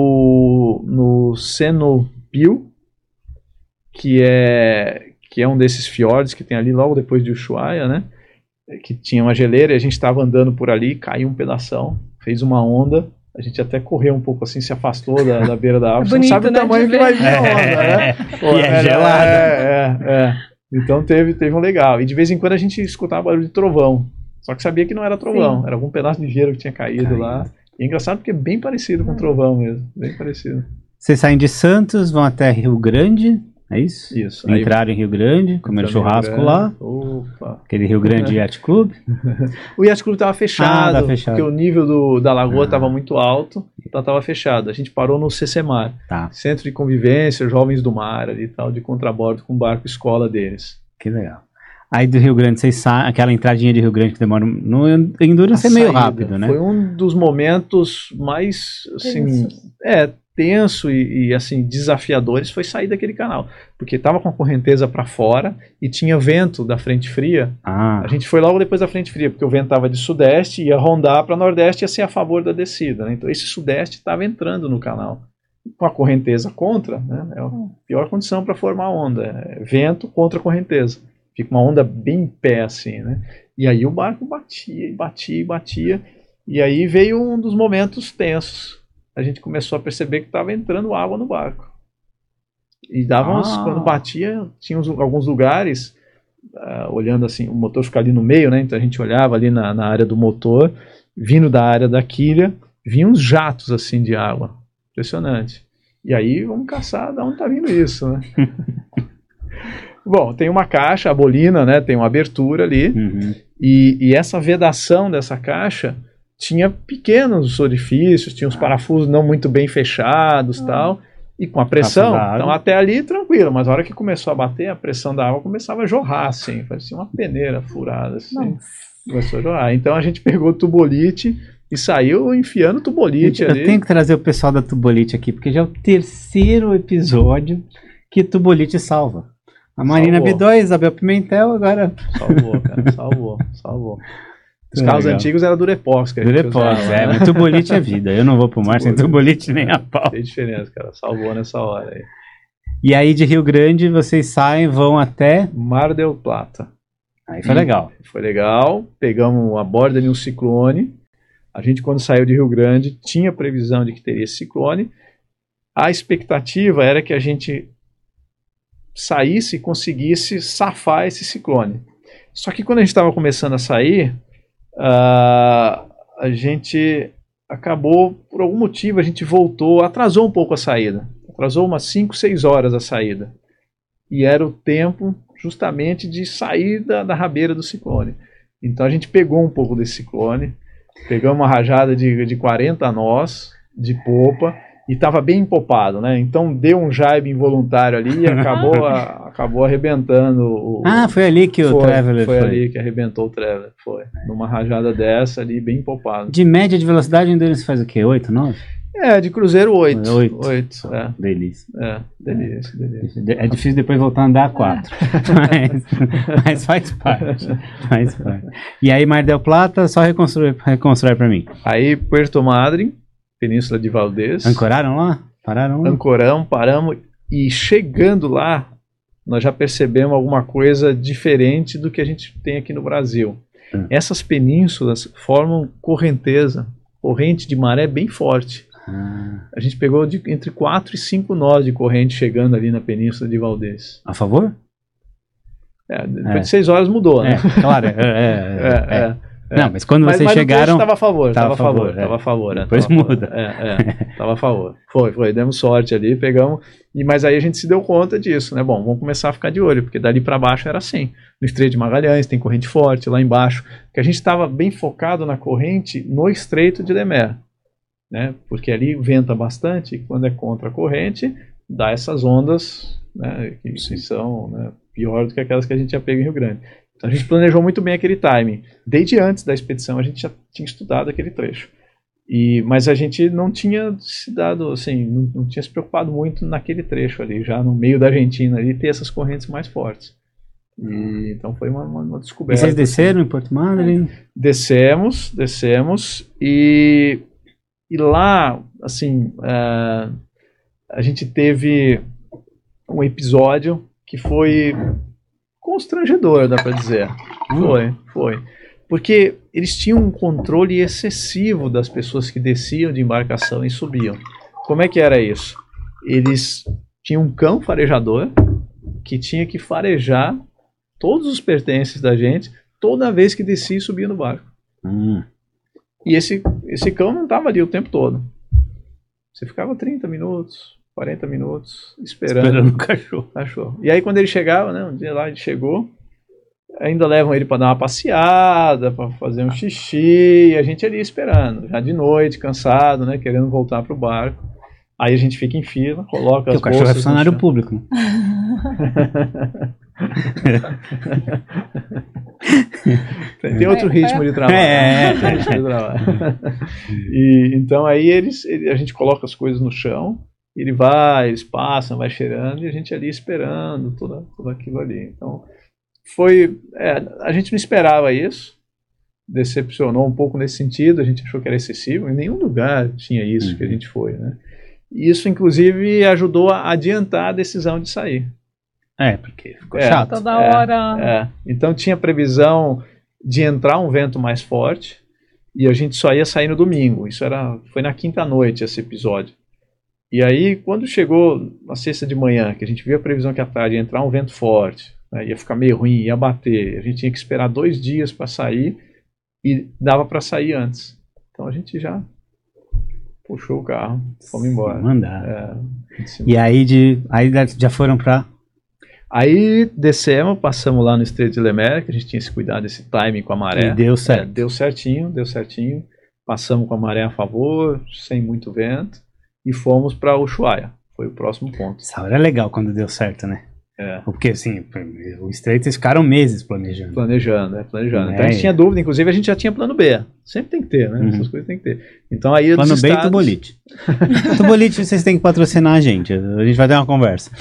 no Senopil, que é um desses fiordes que tem ali logo depois de Ushuaia, né? Que tinha uma geleira, e a gente estava andando por ali, caiu um pedação, fez uma onda. A gente até correu um pouco assim, se afastou da beira da água. Você bonito, não sabe o né, tamanho que vai vir a onda, né? E é gelado. Então teve um legal. E de vez em quando a gente escutava barulho de trovão. Só que sabia que não era trovão, era algum pedaço de gelo que tinha caído lá. E é engraçado porque é bem parecido com trovão mesmo. Bem parecido. Vocês saem de Santos, vão até Rio Grande, é isso? Isso. Entraram em Rio Grande, comeram churrasco lá. Opa. Aquele Rio Grande Yacht Club. O Yacht Club estava fechado, tá fechado, porque o nível da lagoa estava muito alto, então estava fechado. A gente parou no CCMar, Centro de Convivência, Jovens do Mar, ali e tal, de contrabordo com o barco escola deles. Que legal. Aí do Rio Grande, vocês saem, aquela entradinha de Rio Grande que demora no Endurance é meio rápido, né? Foi um dos momentos mais, assim, tenso e assim, desafiadores, foi sair daquele canal. Porque estava com a correnteza para fora e tinha vento da frente fria. A gente foi logo depois da frente fria, porque o vento estava de sudeste, ia rondar para nordeste e ia ser a favor da descida, né? Então esse sudeste estava entrando no canal. Com a correnteza contra, né? É a pior condição para formar onda. É vento contra correnteza. Fica uma onda bem em pé, assim, né? E aí o barco batia. E aí veio um dos momentos tensos. A gente começou a perceber que estava entrando água no barco. E quando batia, tinha alguns lugares, olhando assim, o motor ficava ali no meio, né? Então a gente olhava ali na área do motor, vindo da área da quilha, vinham uns jatos assim de água. Impressionante. E aí vamos caçar de onde está vindo isso, né? Bom, tem uma caixa, a bolina, né? Tem uma abertura ali. E essa vedação dessa caixa tinha pequenos orifícios, tinha os parafusos não muito bem fechados, tal, e com a pressão, então até ali tranquilo, mas a hora que começou a bater, a pressão da água começava a jorrar, assim, parecia uma peneira furada, assim, começou a jorrar. Então a gente pegou o tubolite e saiu enfiando tubolite ali. Eu tenho que trazer o pessoal da tubolite aqui, porque já é o terceiro episódio que tubolite salva. A Marina Bidó, Isabel Pimentel, agora... Salvou, cara, salvou. Os carros antigos eram Durepox. Durepox, mas tubolite é vida. Eu não vou pro mar sem tubolite nem a pau. Tem diferença, cara. Salvou nessa hora aí. E aí de Rio Grande vocês saem, vão até... Mar del Plata. Aí foi legal. Foi legal. Pegamos a borda de um ciclone. A gente, quando saiu de Rio Grande, tinha previsão de que teria esse ciclone. A expectativa era que a gente saísse e conseguisse safar esse ciclone. Só que quando a gente estava começando a sair... a gente acabou, por algum motivo, a gente voltou, atrasou um pouco a saída. Atrasou umas 5, 6 horas a saída. E era o tempo, justamente, de sair da rabeira do ciclone. Então a gente pegou um pouco desse ciclone, pegamos uma rajada de 40 nós de popa e estava bem empopado, né? Então deu um jibe involuntário ali e acabou arrebentando o... Foi ali que o Traveler foi. Foi ali que arrebentou o Traveler, foi. Numa rajada dessa ali, bem empopado. De média de velocidade, ainda você faz o quê? 8, 9? De cruzeiro 8. 8. Delícia. Delícia. É difícil depois voltar a andar a 4. mas faz parte. E aí, Mar del Plata, só reconstrói pra mim. Aí, Puerto Madryn, Península de Valdez. Ancoraram lá? Pararam lá? Ancoramos, paramos. E chegando lá, nós já percebemos alguma coisa diferente do que a gente tem aqui no Brasil. Essas penínsulas formam corrente de maré bem forte. A gente pegou entre 4 e 5 nós de corrente chegando ali na Península de Valdez. A favor? Depois de 6 horas mudou, né? Claro. Não, mas quando vocês chegaram... Estava a favor. Depois muda. Estava a favor. Foi. Demos sorte ali, pegamos. Mas aí a gente se deu conta disso, né? Bom, vamos começar a ficar de olho, porque dali para baixo era assim. No Estreito de Magalhães tem corrente forte, lá embaixo. Porque a gente estava bem focado na corrente no Estreito de Lemaire, né? Porque ali venta bastante e quando é contra a corrente, dá essas ondas, né? Que são, né, pior do que aquelas que a gente já pega em Rio Grande. Então a gente planejou muito bem aquele timing. Desde antes da expedição a gente já tinha estudado aquele trecho. Mas a gente não tinha se dado, assim, não tinha se preocupado muito naquele trecho ali, já no meio da Argentina ali, ter essas correntes mais fortes. Então foi uma descoberta. E vocês desceram em Porto Madryn? Descemos e lá, assim, a gente teve um episódio que foi constrangedor, dá pra dizer. Foi. Porque eles tinham um controle excessivo das pessoas que desciam de embarcação e subiam. Como é que era isso? Eles tinham um cão farejador que tinha que farejar todos os pertences da gente toda vez que descia e subia no barco. E esse cão não estava ali o tempo todo. Você ficava 30 minutos, 40 minutos esperando o cachorro. E aí quando ele chegava, né, um dia lá ele chegou, ainda levam ele para dar uma passeada, para fazer um xixi, e a gente ali esperando, já de noite, cansado, né, querendo voltar pro barco. Aí a gente fica em fila, coloca as bolsas. O cachorro é funcionário público, né? Tem outro ritmo de trabalho. E então aí a gente coloca as coisas no chão, eles passam, vai cheirando, e a gente ali esperando tudo aquilo ali. Então a gente não esperava isso, decepcionou um pouco nesse sentido, a gente achou que era excessivo, em nenhum lugar tinha isso que a gente foi, né? E isso inclusive ajudou a adiantar a decisão de sair. Porque ficou chato. Toda hora. Então tinha previsão de entrar um vento mais forte e a gente só ia sair no domingo. Foi na quinta noite esse episódio. E aí quando chegou na sexta de manhã, que a gente viu a previsão que à tarde ia entrar um vento forte, né, ia ficar meio ruim, ia bater, a gente tinha que esperar 2 dias para sair e dava para sair antes. Então a gente já puxou o carro, fomos embora. E aí já foram para... Aí descemos, passamos lá no Estreito de Lemaire, que a gente tinha esse cuidado, esse timing com a maré. E deu certo. Deu certinho. Passamos com a maré a favor, sem muito vento, e fomos para Ushuaia. Foi o próximo ponto. Essa hora é legal quando deu certo, né? Porque assim, o Estreito eles ficaram meses planejando. Planejando. Então a gente tinha dúvida, inclusive a gente já tinha plano B. Sempre tem que ter, né? Essas coisas tem que ter. Então aí plano B e Tubolite. Tubolite vocês têm que patrocinar a gente vai ter uma conversa.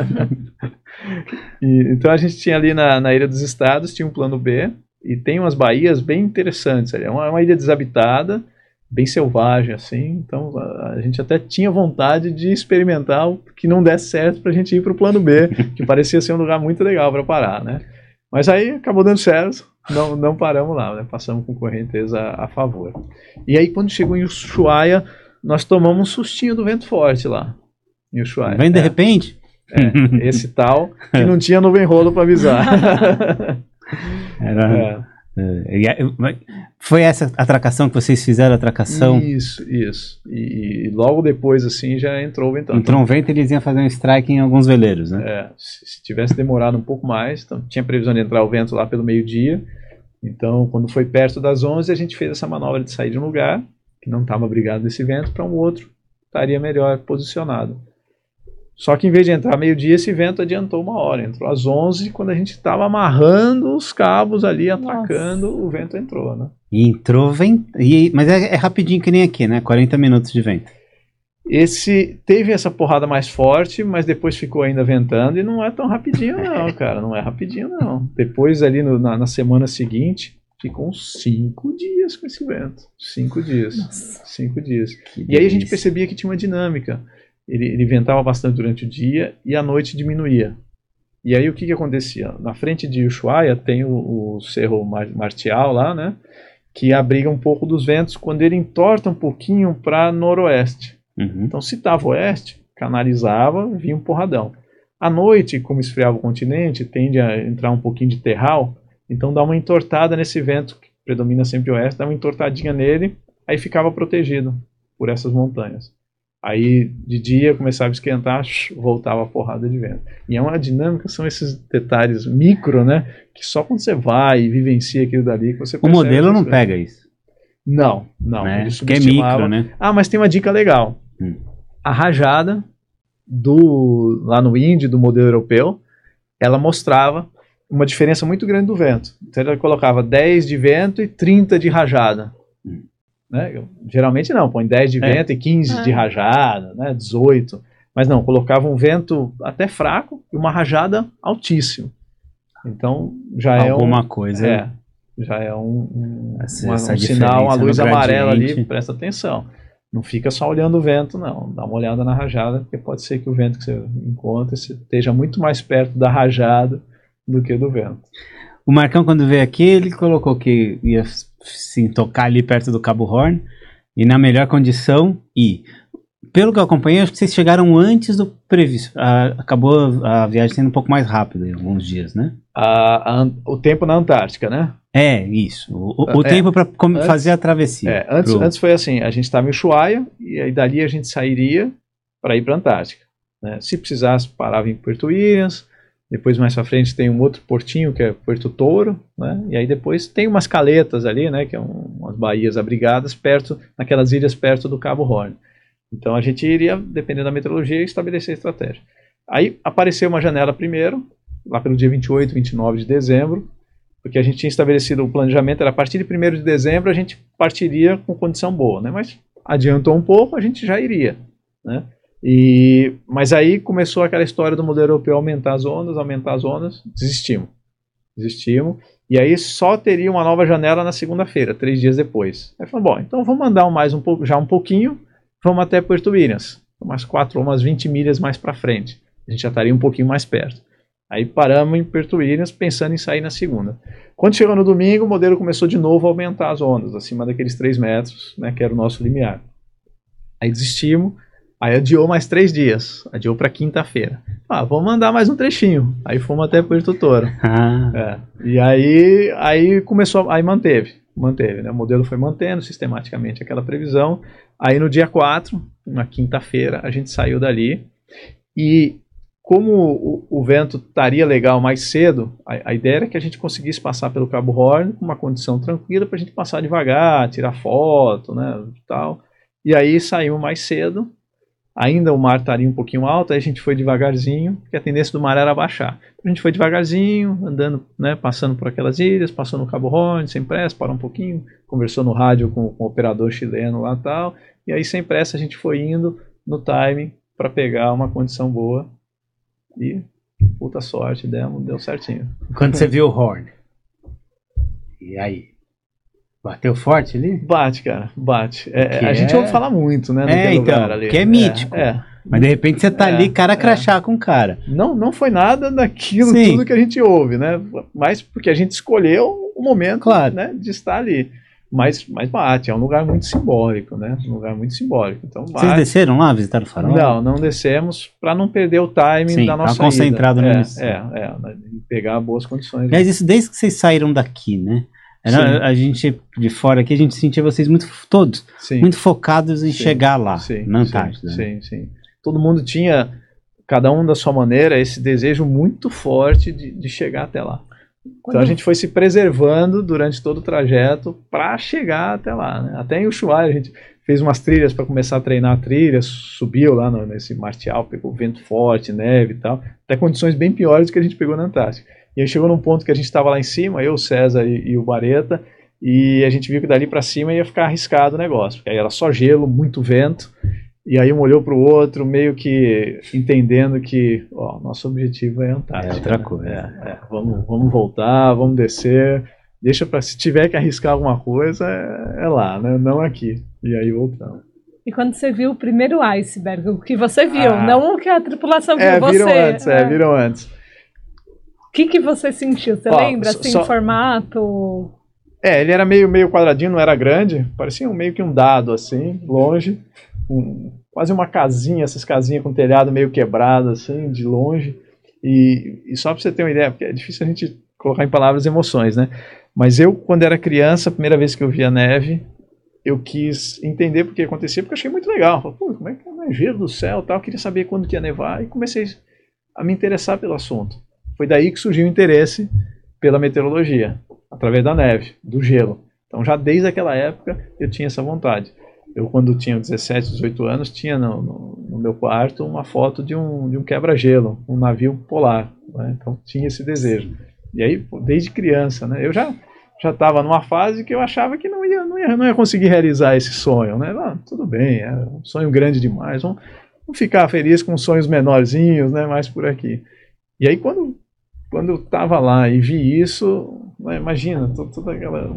Então a gente tinha ali na Ilha dos Estados, tinha um plano B, e tem umas baías bem interessantes ali. É uma ilha desabitada, bem selvagem, assim, então a gente até tinha vontade de experimentar o que não desse certo pra gente ir pro plano B, que parecia ser um lugar muito legal para parar, né? Mas aí acabou dando certo, não paramos lá, né? Passamos com correnteza a favor. E aí quando chegou em Ushuaia, nós tomamos um sustinho do vento forte lá, em Ushuaia. Vem de repente? Esse tal que não tinha nuvem rolo para avisar. Foi essa atracação que vocês fizeram, a atracação? Isso. E logo depois, assim, já entrou o vento. Entrou um vento e eles iam fazer um strike em alguns veleiros, né? Se tivesse demorado um pouco mais, então tinha previsão de entrar o vento lá pelo meio-dia. Então, quando foi perto das 11, a gente fez essa manobra de sair de um lugar que não estava abrigado desse vento para um outro, estaria melhor posicionado. Só que em vez de entrar meio-dia, esse vento adiantou 1 hora. Entrou às 11, quando a gente estava amarrando os cabos ali, atacando, o vento entrou, né? E entrou, mas é rapidinho que nem aqui, né? 40 minutos de vento. Esse teve essa porrada mais forte, mas depois ficou ainda ventando e não é tão rapidinho não, cara. Não é rapidinho não. Depois ali na semana seguinte, ficou uns 5 dias com esse vento. 5 dias. Nossa. 5 dias. E aí a gente percebia que tinha uma dinâmica. Ele ventava bastante durante o dia e à noite diminuía. E aí o que acontecia? Na frente de Ushuaia tem o Cerro Martial lá, né? Que abriga um pouco dos ventos quando ele entorta um pouquinho para noroeste. Uhum. Então se estava oeste, canalizava, vinha um porradão. À noite, como esfriava o continente, tende a entrar um pouquinho de terral, então dá uma entortada nesse vento, que predomina sempre oeste, dá uma entortadinha nele, aí ficava protegido por essas montanhas. Aí de dia começava a esquentar, voltava a porrada de vento. E é uma dinâmica, são esses detalhes micro, né? Que só quando você vai e vivencia aquilo dali que você percebe. O modelo não pega isso. Não. Ele subestimava. É micro, né? Ah, mas tem uma dica legal. A rajada lá no Indy, do modelo europeu, ela mostrava uma diferença muito grande do vento. Então ela colocava 10 de vento e 30 de rajada. Né? Geralmente não, põe 10 de vento e 15 de rajada, né? 18. Mas não, colocava um vento até fraco e uma rajada altíssima. Então já alguma coisa. Já é um sinal, uma luz amarela ali, presta atenção. Não fica só olhando o vento, não. Dá uma olhada na rajada, porque pode ser que o vento que você encontra esteja muito mais perto da rajada do que do vento. O Marcão, quando veio aqui, ele colocou que ia sim, tocar ali perto do Cabo Horn e na melhor condição. E, pelo que eu acompanhei, acho que vocês chegaram antes do previsto. Acabou a viagem sendo um pouco mais rápida em alguns dias, né? O tempo na Antártica, né? É, isso. O tempo para fazer a travessia. Antes foi assim, a gente estava em Ushuaia e aí dali a gente sairia para ir para a Antártica. Né? Se precisasse, parava em Puerto Williams. Depois, mais pra frente, tem um outro portinho, que é Puerto Toro, né? E aí depois tem umas caletas ali, né? Que é umas baías abrigadas, naquelas ilhas perto do Cabo Horn. Então a gente iria, dependendo da meteorologia, estabelecer a estratégia. Aí apareceu uma janela primeiro, lá pelo dia 28, 29 de dezembro, porque a gente tinha estabelecido o planejamento, era a partir de 1º de dezembro a gente partiria com condição boa, né? Mas adiantou um pouco, a gente já iria, né? Mas aí começou aquela história do modelo europeu aumentar as ondas, desistimos. E aí só teria uma nova janela na segunda-feira, 3 dias depois. Aí falamos, bom, então vamos andar já um pouquinho, vamos até Puerto Williams, umas 20 milhas mais para frente. A gente já estaria um pouquinho mais perto. Aí paramos em Puerto Williams pensando em sair na segunda. Quando chegou no domingo, o modelo começou de novo a aumentar as ondas, acima daqueles 3 metros, né, que era o nosso limiar. Aí desistimos. Aí adiou mais 3 dias, adiou para quinta-feira. Vamos andar mais um trechinho. Aí fomos até Puerto Toro. E aí começou, aí manteve, né? O modelo foi mantendo sistematicamente aquela previsão. Aí no dia 4, na quinta-feira, a gente saiu dali. E como o vento estaria legal mais cedo, a ideia era que a gente conseguisse passar pelo Cabo Horn com uma condição tranquila para a gente passar devagar, tirar foto, né, tal. E aí saímos mais cedo. Ainda o mar estaria um pouquinho alto, aí a gente foi devagarzinho, porque a tendência do mar era baixar. A gente foi devagarzinho, andando, né, passando por aquelas ilhas, passou no Cabo Horn, sem pressa, parou um pouquinho, conversou no rádio com o operador chileno lá e tal, e aí sem pressa a gente foi indo no timing para pegar uma condição boa e puta sorte, deu certinho. Quando você viu o Horn, e aí? Bateu forte ali? Bate, cara, bate. A gente ouve falar muito, né? Lugar ali. Que é mítico. Mas de repente você tá ali, cara crachá com cara. Não foi nada daquilo, tudo que a gente ouve, né? Mas porque a gente escolheu o momento, claro, né, de estar ali. Mas bate, é um lugar muito simbólico, né? Um lugar muito simbólico. Então, bate. Vocês desceram lá, visitaram o farol? Não descemos para não perder o timing da nossa concentrado ida. Pegar boas condições. Mas isso desde que vocês saíram daqui, né? A gente, de fora aqui, a gente sentia vocês muito focados em chegar lá, na Antártida. Sim. Todo mundo tinha, cada um da sua maneira, esse desejo muito forte de chegar até lá. Então a gente foi se preservando durante todo o trajeto para chegar até lá, né? Até em Ushuaia a gente fez umas trilhas para começar a treinar trilhas, subiu lá nesse Martial, pegou vento forte, neve e tal, até condições bem piores do que a gente pegou na Antártica. E aí chegou num ponto que a gente estava lá em cima, eu, o César e o Bareta, e a gente viu que dali para cima ia ficar arriscado o negócio, porque aí era só gelo, muito vento, e aí um olhou para o outro, meio que entendendo que nosso objetivo é a Antártica. É outra coisa. Vamos voltar, vamos descer, deixa para se tiver que arriscar alguma coisa, é lá, né? Não aqui. E aí voltamos. E quando você viu o primeiro iceberg, o que você viu, não o que a tripulação viu, você... Viram antes. O que você sentiu? Você lembra, assim, o formato? Ele era meio quadradinho, não era grande, parecia meio que um dado, assim, longe, quase uma casinha, essas casinhas com telhado meio quebrado, assim, de longe, e só para você ter uma ideia, porque é difícil a gente colocar em palavras emoções, né? Mas eu, quando era criança, a primeira vez que eu vi a neve, eu quis entender por que acontecia, porque eu achei muito legal. Falei, pô, como é que é gelo do céu e tal? Eu queria saber quando que ia nevar, e comecei a me interessar pelo assunto. Foi daí que surgiu o interesse pela meteorologia, através da neve, do gelo. Então já desde aquela época eu tinha essa vontade. Eu, quando tinha 17, 18 anos, tinha no meu quarto uma foto de um quebra-gelo, um navio polar, né? Então tinha esse desejo. E aí, desde criança, né, eu já estava numa fase que eu achava que não ia conseguir realizar esse sonho, né? Tudo bem, é um sonho grande demais, vamos ficar feliz com sonhos menorzinhos, né, mais por aqui. E aí quando eu estava lá e vi isso, né, imagina, toda aquela...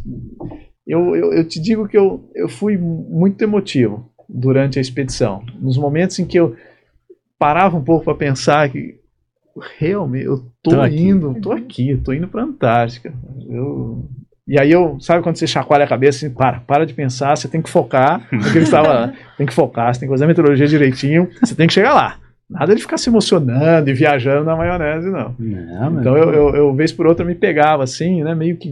Eu te digo que eu fui muito emotivo durante a expedição, nos momentos em que eu parava um pouco para pensar que realmente eu tô indo para a Antártica. E aí sabe quando você chacoalha a cabeça assim, para de pensar, você tem que focar no que ele estava lá. Tem que focar, você tem que fazer a meteorologia direitinho, você tem que chegar lá. Nada de ficar se emocionando e viajando na maionese, não. Então eu vez por outra me pegava assim, né, meio que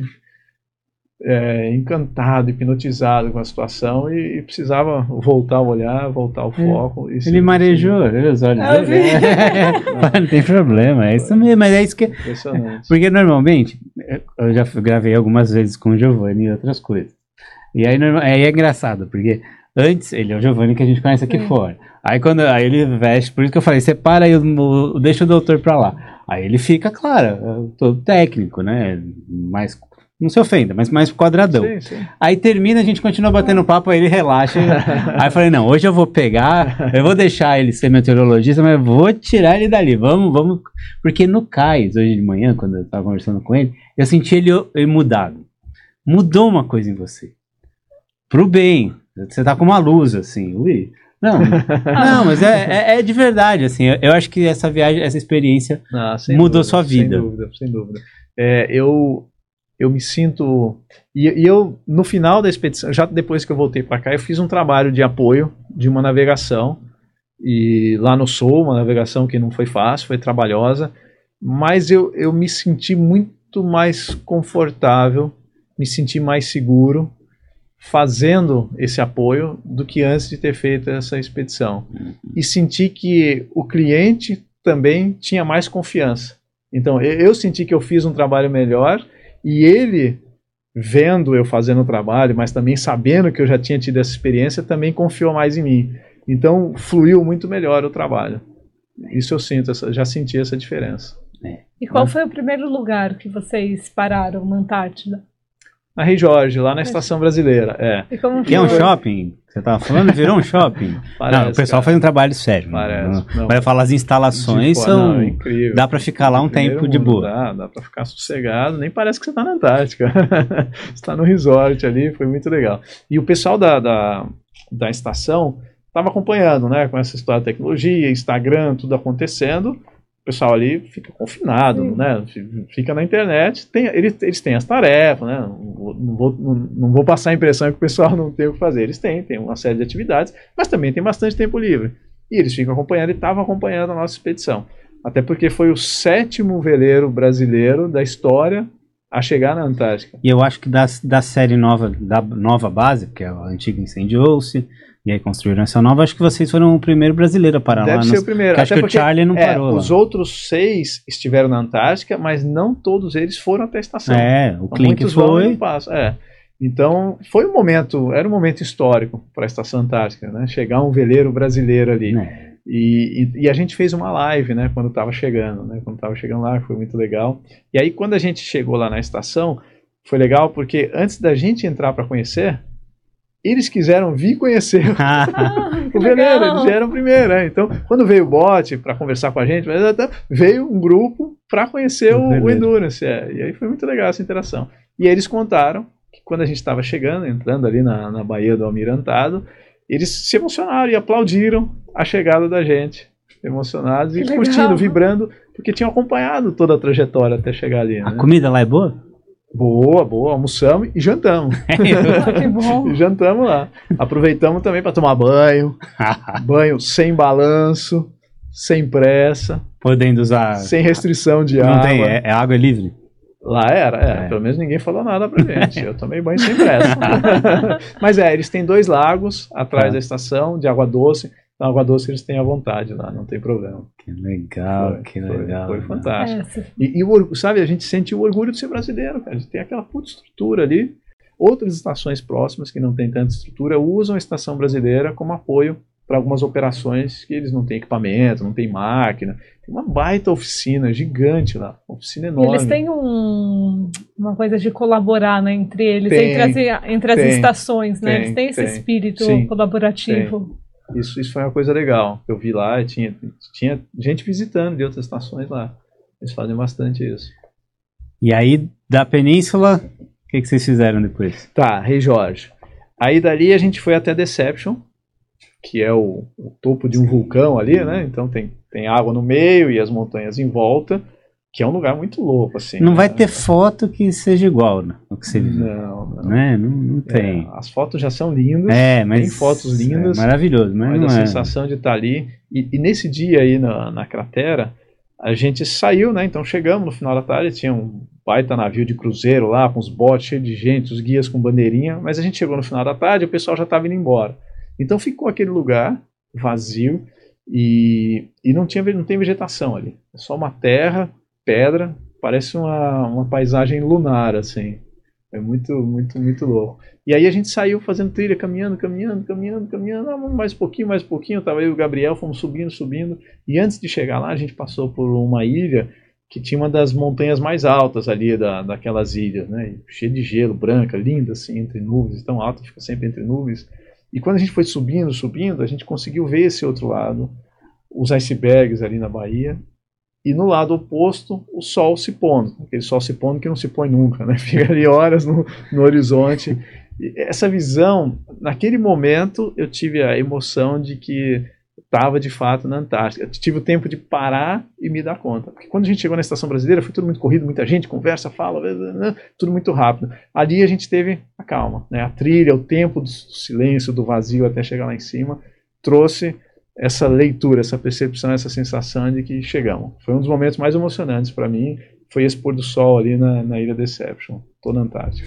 encantado, hipnotizado com a situação e precisava voltar a olhar, voltar ao foco. Ele marejou os olhos dele. Não tem problema, é isso mesmo, mas é isso que... Impressionante. Porque normalmente, eu já gravei algumas vezes com o Giovanni e outras coisas. E aí é engraçado, porque antes, ele é o Giovanni que a gente conhece aqui fora. Aí ele veste, por isso que eu falei, separa aí, deixa o doutor pra lá. Aí ele fica, claro, todo técnico, né, mais... Não se ofenda, mas mais quadradão. Sim. Aí termina, a gente continua batendo papo, aí ele relaxa. Aí eu falei, não, hoje eu vou pegar, eu vou deixar ele ser meteorologista, mas eu vou tirar ele dali, vamos. Porque no cais, hoje de manhã, quando eu tava conversando com ele, eu senti ele mudado. Mudou uma coisa em você. Pro bem. Você tá com uma luz, assim. Ui. Não, mas é de verdade, assim. Eu acho que essa viagem, essa experiência mudou sua vida. Sem dúvida. Eu me sinto... E eu, no final da expedição, já depois que eu voltei para cá, eu fiz um trabalho de apoio de uma navegação. E lá no Sul, uma navegação que não foi fácil, foi trabalhosa. Mas eu me senti muito mais confortável, me senti mais seguro fazendo esse apoio do que antes de ter feito essa expedição. E senti que o cliente também tinha mais confiança. Então, eu senti que eu fiz um trabalho melhor. E ele, vendo eu fazendo o trabalho, mas também sabendo que eu já tinha tido essa experiência, também confiou mais em mim. Então, fluiu muito melhor o trabalho. Isso eu sinto, já senti essa diferença. E qual foi o primeiro lugar que vocês pararam na Antártida? Na Rei Jorge, lá na Estação Brasileira. E como que é um shopping? Você estava falando, virou um shopping? Parece, não, o pessoal faz um trabalho sério. Vai falar, as instalações são... incrível. Dá para ficar lá um tempo de boa. Dá para ficar sossegado, nem parece que você está na Antártica. Você está no resort ali, foi muito legal. E o pessoal da estação estava acompanhando, né, com essa história de tecnologia, Instagram, tudo acontecendo. O pessoal ali fica confinado, né? Fica na internet. Eles têm as tarefas, né? Não vou passar a impressão que o pessoal não tem o que fazer. Eles têm uma série de atividades, mas também tem bastante tempo livre. E eles ficam acompanhando e estavam acompanhando a nossa expedição. Até porque foi o 7º veleiro brasileiro da história a chegar na Antártica. E eu acho que da série nova, da nova base, porque a antiga incendiou-se, e aí construíram essa nova, acho que vocês foram o primeiro brasileiro a parar lá. Deve ser o primeiro. Acho que o Charlie não parou os outros 6 estiveram na Antártica, mas não todos eles foram até a estação. O Klink foi. Então, era um momento histórico para a Estação Antártica, né? Chegar um veleiro brasileiro ali. E a gente fez uma live, né, quando estava chegando, né? Quando estava chegando lá, foi muito legal. E aí, quando a gente chegou lá na estação, foi legal porque antes da gente entrar para conhecer, eles quiseram vir conhecer o veleiro, eles vieram primeiro, né? Então, quando veio o bote para conversar com a gente, veio um grupo para conhecer o Endurance. E aí foi muito legal essa interação. E aí eles contaram que quando a gente estava chegando, entrando ali na Baía do Almirantado, eles se emocionaram e aplaudiram a chegada da gente, emocionados e curtindo, vibrando, porque tinham acompanhado toda a trajetória até chegar ali. A comida lá é boa? Boa, almoçamos e jantamos. Que bom. E jantamos lá. Aproveitamos também para tomar banho, banho sem balanço, sem pressa, podendo usar, sem restrição de não água. Tem, água é livre? Lá era. Pelo menos ninguém falou nada pra gente. Eu tomei banho sem pressa. Mas eles têm 2 lagos atrás da estação de água doce. Então, água doce eles têm à vontade lá, não tem problema. Que legal, legal. Foi fantástico. E sabe, a gente sente o orgulho de ser brasileiro, cara. A gente tem aquela puta estrutura ali. Outras estações próximas que não tem tanta estrutura usam a estação brasileira como apoio para algumas operações que eles não têm equipamento, não tem máquina. Tem uma baita oficina gigante lá, uma oficina enorme. Eles têm uma coisa de colaborar, né, entre eles, entre as estações, né? Eles têm esse espírito colaborativo. Isso foi uma coisa legal. Eu vi lá, tinha gente visitando de outras estações lá. Eles fazem bastante isso. E aí, da Península, o que vocês fizeram depois? Tá, Rei Jorge. Aí dali a gente foi até Deception, que é o topo de um vulcão ali, né? Então tem água no meio e as montanhas em volta, que é um lugar muito louco, assim. Não vai ter foto que seja igual, né? O que você viu. Não. Né? Não tem. As fotos já são lindas, mas tem fotos lindas. Maravilhoso, mas a sensação de estar ali. E nesse dia aí na cratera, a gente saiu, né? Então chegamos no final da tarde, tinha um baita navio de cruzeiro lá, com os botes cheios de gente, os guias com bandeirinha, mas a gente chegou no final da tarde e o pessoal já estava indo embora. Então ficou aquele lugar vazio e não tem vegetação ali. É só uma terra, pedra, parece uma paisagem lunar, assim. É muito, muito, muito louco. E aí a gente saiu fazendo trilha, caminhando, mais um pouquinho, tava eu e o Gabriel, fomos subindo, e antes de chegar lá a gente passou por uma ilha que tinha uma das montanhas mais altas ali daquelas ilhas, né? Cheia de gelo, branca, linda, assim, entre nuvens, tão alta, fica sempre entre nuvens. E quando a gente foi subindo, a gente conseguiu ver esse outro lado, os icebergs ali na Bahia, e no lado oposto, o sol se pondo, aquele sol se pondo que não se põe nunca, né? Fica ali horas no horizonte. E essa visão, naquele momento, eu tive a emoção de que estava de fato na Antártica. Eu tive o tempo de parar e me dar conta. Porque quando a gente chegou na estação brasileira, foi tudo muito corrido, muita gente, conversa, fala, tudo muito rápido. Ali a gente teve a calma, né? A trilha, o tempo do silêncio, do vazio até chegar lá em cima, trouxe essa leitura, essa percepção, essa sensação de que chegamos. Foi um dos momentos mais emocionantes para mim, foi esse pôr do sol ali na Ilha Deception, toda a Antártica.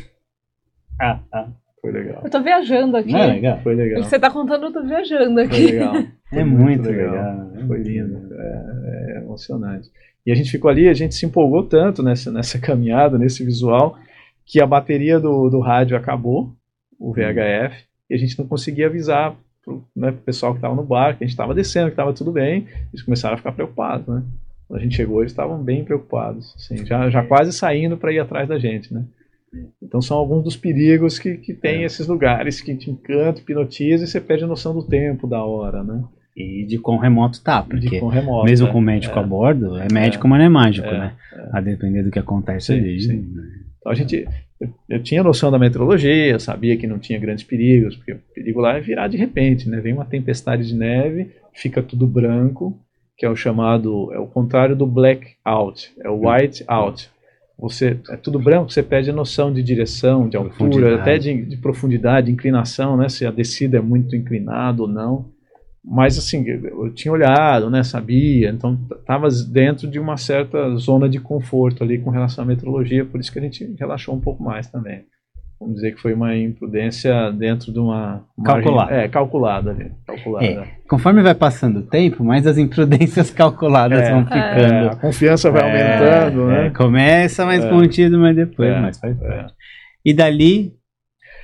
Foi legal. Eu tô viajando aqui. Legal. Foi legal. Você tá contando, eu tô viajando aqui. Foi legal. Foi muito legal. Foi lindo. É emocionante. E a gente ficou ali, a gente se empolgou tanto nessa caminhada, nesse visual, que a bateria do rádio acabou, o VHF, e a gente não conseguia avisar pro pessoal que estava no barco, que a gente estava descendo, que estava tudo bem. Eles começaram a ficar preocupados, né? Quando a gente chegou, eles estavam bem preocupados, assim, já quase saindo para ir atrás da gente, né? Então são alguns dos perigos que tem esses lugares que te encantam, hipnotiza e você perde a noção do tempo, da hora, né? E de quão remoto tá, porque mesmo com médico a bordo, é médico, mas não é mágico, né? A depender do que acontece ali. Sim. Então eu tinha noção da meteorologia, sabia que não tinha grandes perigos, porque o perigo lá é virar de repente, né? Vem uma tempestade de neve, fica tudo branco, que é o contrário do black out, é o white out. É tudo branco, você perde a noção de direção, de altura, até de profundidade, de inclinação, né? Se a descida é muito inclinada ou não. Mas assim, eu tinha olhado, né? Sabia, então estava dentro de uma certa zona de conforto ali com relação à meteorologia, por isso que a gente relaxou um pouco mais também. Vamos dizer que foi uma imprudência dentro de uma margem, calculada ali. Conforme vai passando o tempo, mais as imprudências calculadas vão ficando. A confiança vai aumentando, né? Começa mais contido, mas depois mais faz parte. E dali?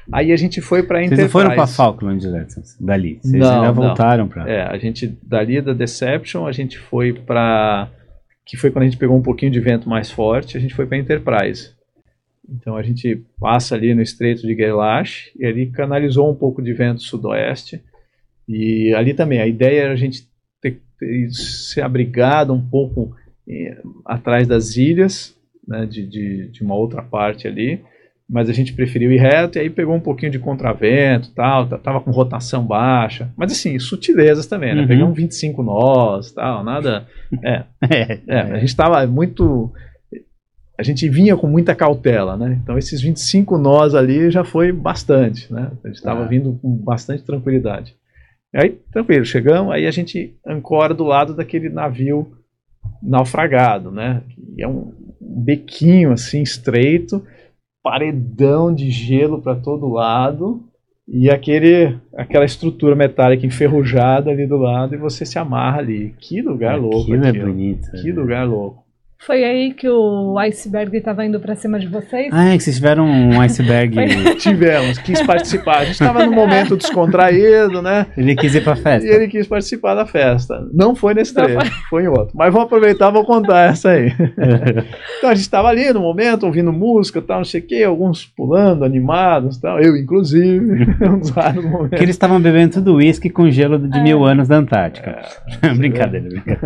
Aí a gente foi para Vocês Enterprise. não foram pra Falkland direto, dali? Vocês Não, ainda não. voltaram pra... A gente, dali da Deception, a gente foi para... Que foi quando a gente pegou um pouquinho de vento mais forte, a gente foi para Enterprise. Então a gente passa ali no Estreito de Gerlache, e ali canalizou um pouco de vento sudoeste. E ali também, a ideia era a gente ter se abrigado um pouco atrás das ilhas, né, de uma outra parte ali, mas a gente preferiu ir reto, e aí pegou um pouquinho de contravento e tal, tava com rotação baixa, mas assim, sutilezas também, né? Pegamos 25 nós, tal, nada... a gente tava muito... A gente vinha com muita cautela, né? Então esses 25 nós ali já foi bastante, né? A gente estava vindo com bastante tranquilidade. Aí, tranquilo, chegamos, aí a gente ancora do lado daquele navio naufragado, né? E é um bequinho assim, estreito, paredão de gelo para todo lado, e aquela estrutura metálica enferrujada ali do lado, e você se amarra ali. Que lugar louco. Aquilo é bonito. Que lugar louco. Foi aí que o iceberg estava indo para cima de vocês? Ah, é que vocês tiveram um iceberg. Tivemos, quis participar. A gente estava num momento descontraído, né? Ele quis ir pra festa. E ele quis participar da festa. Não foi nesse trecho, foi em outro. Mas vou aproveitar e vou contar essa aí. Então a gente estava ali no momento, ouvindo música, tal, não sei o quê, alguns pulando, animados, tal. Eu, inclusive, um dos raros momentos. Porque eles estavam bebendo tudo uísque com gelo de 1000 anos da Antártica. Brincadeira.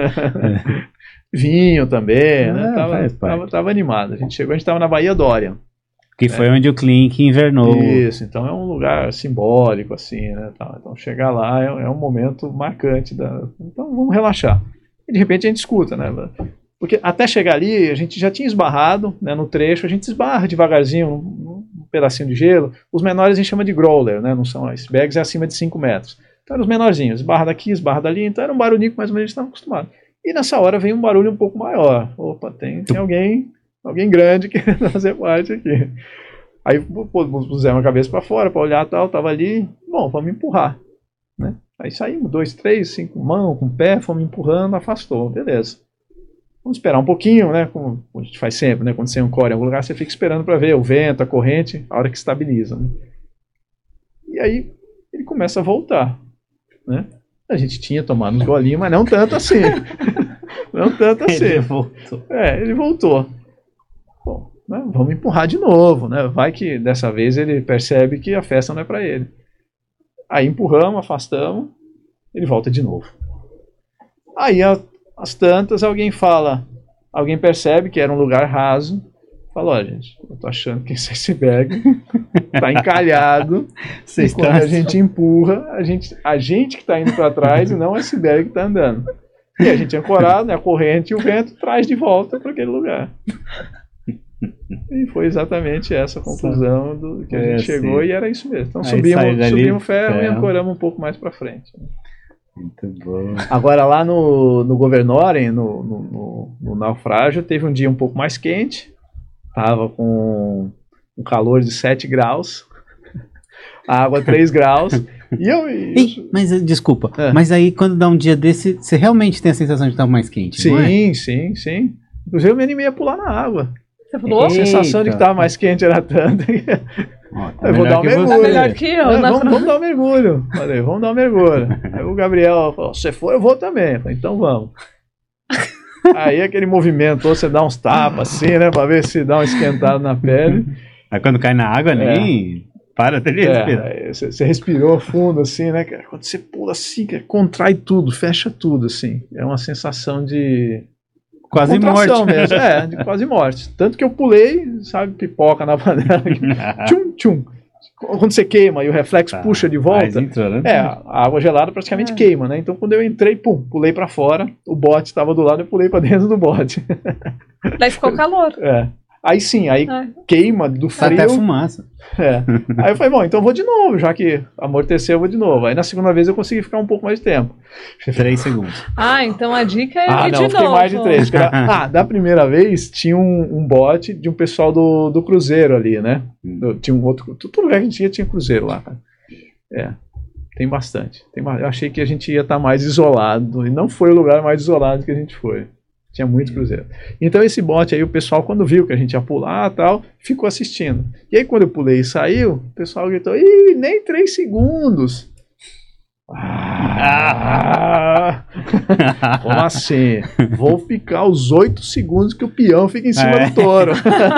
Vinho também, né? Tava animado. A gente estava na Baía Dorian. Que foi onde o Clink invernou. Isso, então é um lugar simbólico, assim, né? Então chegar lá é um momento marcante. Então vamos relaxar. E de repente a gente escuta, né? Porque até chegar ali, a gente já tinha esbarrado, né, no trecho, a gente esbarra devagarzinho num pedacinho de gelo. Os menores a gente chama de growler, né? Não são icebergs, é acima de 5 metros. Então eram os menorzinhos, esbarra daqui, esbarra dali, então era um barulhinho que mais ou menos a gente estava acostumado. E nessa hora vem um barulho um pouco maior. Opa, tem alguém grande querendo fazer parte aqui. Aí pusemos a cabeça para fora para olhar, tal, tava ali. Bom, vamos empurrar, né? Aí saímos, 2, 3, 5 mãos, com o pé, fomos empurrando, afastou, beleza. Vamos esperar um pouquinho, né? Como a gente faz sempre, né? Quando você ancora em algum lugar, você fica esperando para ver o vento, a corrente, a hora que estabiliza, né? E aí ele começa a voltar, né? A gente tinha tomado uns golinhos, mas não tanto assim. Não tanto assim. Ele voltou. Ele voltou. Bom, né, vamos empurrar de novo, né? Vai que dessa vez ele percebe que a festa não é para ele. Aí empurramos, afastamos, ele volta de novo. Aí às tantas alguém percebe que era um lugar raso. Fala, gente, eu tô achando que esse iceberg tá encalhado. E quando a gente empurra, a gente que tá indo para trás e não o iceberg que tá andando. E a gente ancorado, né, a corrente e o vento traz de volta para aquele lugar. E foi exatamente essa a conclusão do que a gente chegou, e era isso mesmo. Então subimos ferro e ancoramos um pouco mais para frente. Muito bom. Agora lá no Governoren, no naufrágio, teve um dia um pouco mais quente. Tava com um calor de 7 graus, a água 3 graus. Mas desculpa, mas aí quando dá um dia desse, você realmente tem a sensação de estar mais quente? Sim, não é? sim. Inclusive eu me animei a pular na água. Você falou? A sensação de que estava mais quente era tanta. Tá eu vou dar um mergulho. Tá melhor que eu. Vamos dar um mergulho. Falei, vamos dar um mergulho. Aí o Gabriel falou, se for eu vou também. Falei, então vamos. Aí aquele movimento, você dá uns tapas assim, né, pra ver se dá uma esquentada na pele. Aí quando cai na água, nem para de respirar. Você respirou fundo assim, né, cara? Quando você pula assim, contrai tudo, fecha tudo, assim. É uma sensação de quase morte mesmo. De quase morte. Tanto que eu pulei, sabe, pipoca na panela. Tchum, tchum. Quando você queima e o reflexo puxa de volta, a água gelada praticamente queima, né? Então quando eu entrei, pulei pra fora, o bote estava do lado, eu pulei pra dentro do bote. Daí ficou calor. Aí sim, queima do frio. Até fumaça. Aí eu falei, bom, então eu vou de novo, já que amorteceu, eu vou de novo. Aí na segunda vez eu consegui ficar um pouco mais de tempo. 3 segundos. Então a dica é ir de novo. Fiquei mais de 3. Da primeira vez tinha um bote de um pessoal do cruzeiro ali, né? Tinha um outro. Todo lugar que a gente tinha cruzeiro lá, cara. Tem bastante. Eu achei que a gente ia estar mais isolado, e não foi o lugar mais isolado que a gente foi. Tinha muito cruzeiro. Então esse bote aí, o pessoal quando viu que a gente ia pular e tal, ficou assistindo. E aí quando eu pulei e saiu, o pessoal gritou, ih, nem 3 segundos. Como assim? Vou ficar os 8 segundos que o peão fica em cima do touro.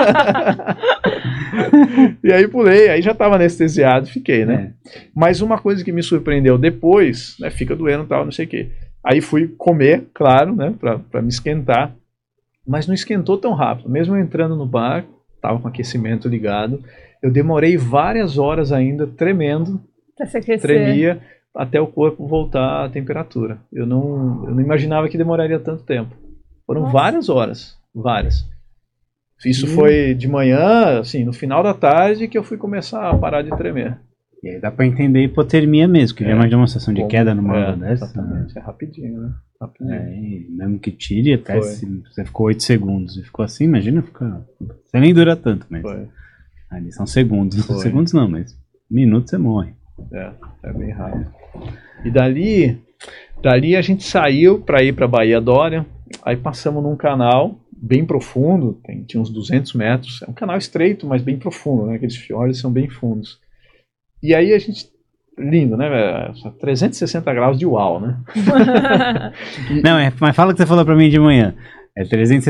E aí pulei, aí já estava anestesiado, fiquei, né? Mas uma coisa que me surpreendeu depois, né, fica doendo e tal, não sei o quê. Aí fui comer, claro, né, pra me esquentar, mas não esquentou tão rápido. Mesmo eu entrando no barco, tava com aquecimento ligado, eu demorei várias horas ainda tremendo, tremia, até o corpo voltar à temperatura. Eu não imaginava que demoraria tanto tempo. Foram várias horas, várias. Isso foi de manhã, assim, no final da tarde que eu fui começar a parar de tremer. E aí dá pra entender hipotermia mesmo, que vem uma demonstração de queda numa onda dessa. Exatamente, é rapidinho, né? Rapidinho. Mesmo que tire, até se você ficou 8 segundos e ficou assim, imagina ficar... Você nem dura tanto, mas... Ali são segundos. Segundos não, mas minutos você morre. É bem rápido. E dali a gente saiu para ir para Baía Dória, aí passamos num canal bem profundo, tinha uns 200 metros, é um canal estreito, mas bem profundo, né? Aqueles fiordes são bem fundos. E aí a gente... Lindo, né? 360 graus de uau, né? Não, mas fala o que você falou pra mim de manhã. É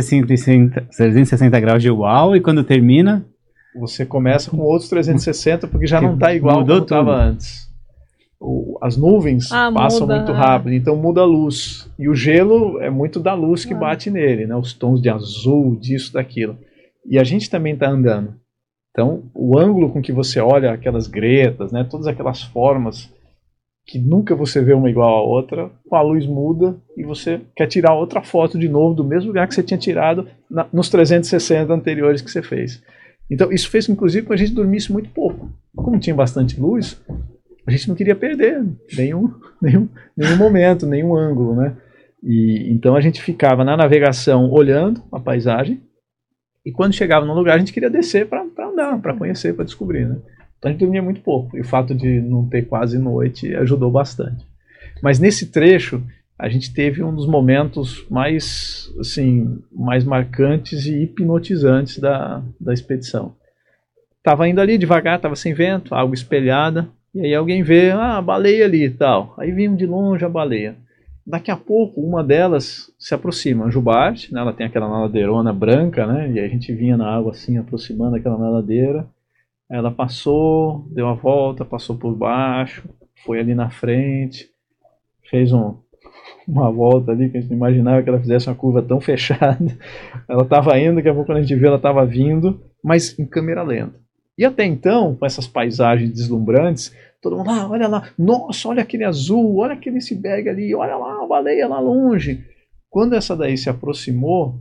360 graus de uau e quando termina... Você começa com outros 360 porque já não está igual como estava antes. As nuvens passam muito rápido, então muda a luz. E o gelo é muito da luz que bate nele, né? Os tons de azul, disso, daquilo. E a gente também está andando. Então, o ângulo com que você olha aquelas gretas, né, todas aquelas formas que nunca você vê uma igual à outra, com a luz muda e você quer tirar outra foto de novo do mesmo lugar que você tinha tirado nos 360 anteriores que você fez. Então, isso fez, inclusive, com a gente dormisse muito pouco. Como tinha bastante luz, a gente não queria perder nenhum momento, nenhum ângulo, né? E então a gente ficava na navegação olhando a paisagem. E quando chegava num lugar, a gente queria descer para andar, para conhecer, para descobrir, né? Então a gente dormia muito pouco. E o fato de não ter quase noite ajudou bastante. Mas nesse trecho, a gente teve um dos momentos mais marcantes e hipnotizantes da expedição. Tava indo ali devagar, tava sem vento, água espelhada. E aí alguém vê, a baleia ali e tal. Aí vimos de longe a baleia. Daqui a pouco, uma delas se aproxima, a jubarte, né, ela tem aquela nadadeirona branca, né, e a gente vinha na água assim, aproximando aquela nadadeira. Ela passou, deu a volta, passou por baixo, foi ali na frente, fez uma volta ali, que a gente não imaginava que ela fizesse uma curva tão fechada. Ela estava indo, daqui a pouco quando a gente viu ela estava vindo, mas em câmera lenta. E até então, com essas paisagens deslumbrantes, todo mundo, olha lá, nossa, olha aquele azul, olha aquele iceberg ali, olha lá a baleia lá longe. Quando essa daí se aproximou,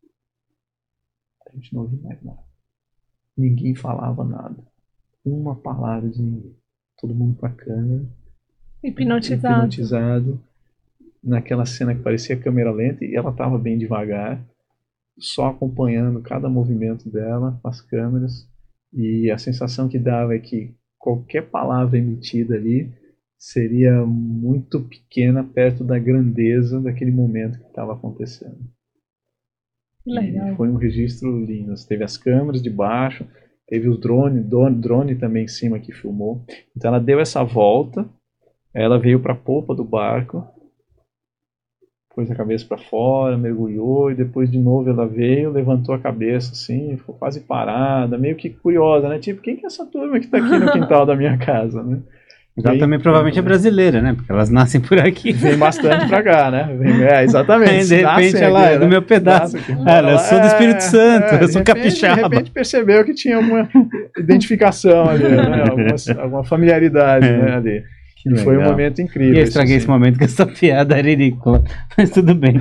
a gente não ouviu mais nada. Ninguém falava nada. Uma palavra de ninguém. Todo mundo com a câmera. Hipnotizado. Naquela cena que parecia câmera lenta e ela estava bem devagar, só acompanhando cada movimento dela com as câmeras. E a sensação que dava é que qualquer palavra emitida ali seria muito pequena perto da grandeza daquele momento que estava acontecendo. Legal. E foi um registro lindo. Teve as câmeras de baixo, teve o drone também em cima que filmou. Então ela deu essa volta, ela veio para a popa do barco, pôs a cabeça para fora, mergulhou e depois de novo ela veio, levantou a cabeça assim, ficou quase parada, meio que curiosa, né? Tipo, quem que é essa turma que está aqui no quintal da minha casa, né? Ela também provavelmente é brasileira, né? Porque elas nascem por aqui. Vem bastante pra cá, né? Exatamente. De repente ela é do meu pedaço. Eu sou do Espírito Santo, eu sou capixaba. De repente percebeu que tinha alguma identificação ali, né? Alguma familiaridade, né, ali. E foi um momento incrível. E eu estraguei esse momento com essa piada ridícula. Mas tudo bem.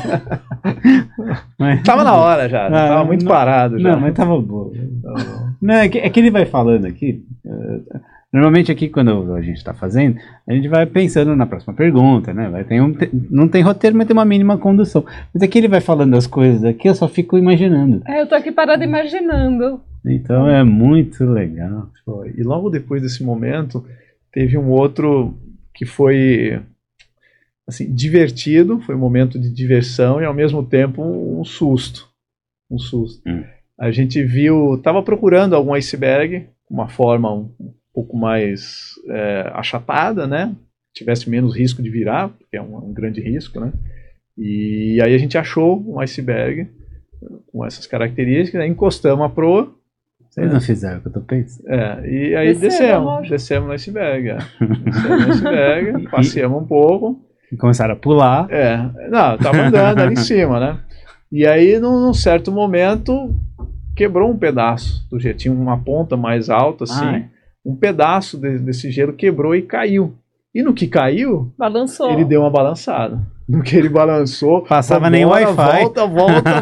Tava na hora já, tava muito parado já. Não, mas tava bom. Não, é que ele vai falando aqui. Normalmente aqui quando a gente está fazendo, a gente vai pensando na próxima pergunta, né? Não tem roteiro, mas tem uma mínima condução. Mas aqui ele vai falando as coisas aqui, eu só fico imaginando. Eu tô aqui parada imaginando. Então é muito legal. E logo depois desse momento, teve um outro que foi assim, divertido, foi um momento de diversão e ao mesmo tempo um susto. Um susto. A gente viu, estava procurando algum iceberg, uma forma um pouco mais achatada, né? Tivesse menos risco de virar, porque é um grande risco, né? E aí a gente achou um iceberg com essas características, né? Encostamos a proa. Vocês não fizeram o que eu tô pensando. E aí descemos no iceberg. Descemos no iceberg, passeamos um pouco. E começaram a pular. Não, tava andando ali em cima, né? E aí, num certo momento, quebrou um pedaço do gelo. Tinha uma ponta mais alta, assim. Um pedaço desse gelo quebrou e caiu. E no que caiu, balançou. Ele deu uma balançada. No que ele balançou, passava nem Wi-Fi. Volta.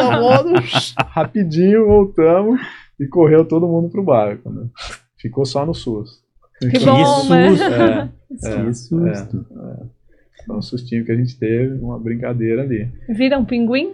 Rapidinho, voltamos. E correu todo mundo pro barco, né? Ficou só no susto. Que bom, né? Que susto. Foi um sustinho que a gente teve, uma brincadeira ali. Vira um pinguim?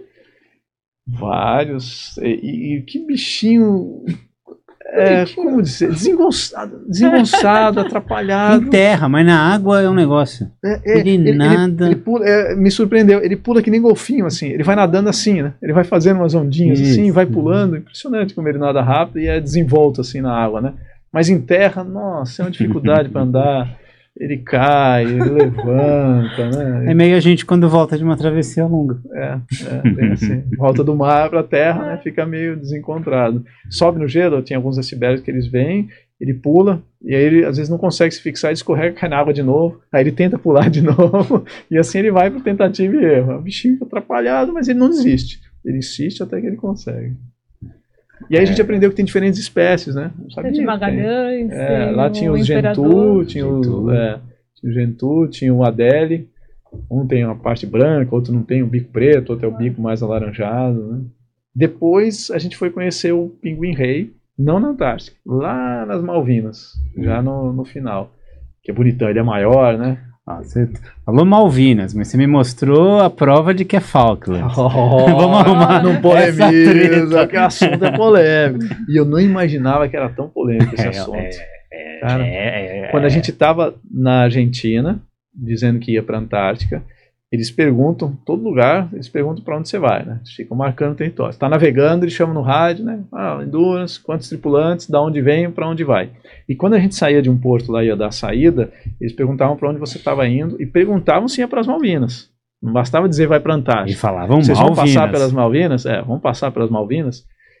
Vários. E que bichinho... como dizer? Desengonçado, atrapalhado. Em terra, mas na água é um negócio. Ele nada. Ele pula, me surpreendeu. Ele pula que nem golfinho, assim. Ele vai nadando assim, né? Ele vai fazendo umas ondinhas assim, vai pulando. Impressionante como ele nada rápido e é desenvolto assim na água, né? Mas em terra, nossa, é uma dificuldade para andar. Ele cai, ele levanta, né? É meio a gente quando volta de uma travessia longa. Bem assim. Volta do mar para a terra, né? Fica meio desencontrado. Sobe no gelo, tem alguns icebergs que eles vêm, ele pula, e aí ele às vezes não consegue se fixar, ele escorrega, cai na água de novo, aí ele tenta pular de novo, e assim ele vai para tentativa e erro. É um bichinho atrapalhado, mas ele não desiste. Ele insiste até que ele consegue. E aí a gente aprendeu que tem diferentes espécies, né? Não sabia, de Magalhães. Lá tinha os Gentoo, tinha o Gentoo, tinha o Adélie. Um tem uma parte branca, outro não tem, um bico preto, outro é o bico mais alaranjado, né? Depois a gente foi conhecer o pinguim-rei, não na Antártica, lá nas Malvinas, já no final. Que é bonitão, ele é maior, né? Você falou Malvinas, mas você me mostrou a prova de que é Falklands. Vamos arrumar, não polemiza, que o assunto é polêmico. E eu não imaginava que era tão polêmico esse assunto. Cara, quando a gente estava na Argentina, dizendo que ia para a Antártica, eles perguntam, todo lugar, eles perguntam para onde você vai, né? Eles ficam marcando o território. Você está navegando, eles chamam no rádio, né? Endurance, quantos tripulantes, da onde vem, para onde vai. E quando a gente saía de um porto lá, ia dar a saída, eles perguntavam para onde você estava indo e perguntavam se ia para as Malvinas. Não bastava dizer vai para a Antártica. E falavam Vocês Malvinas. vão passar pelas Malvinas? Vão passar pelas Malvinas.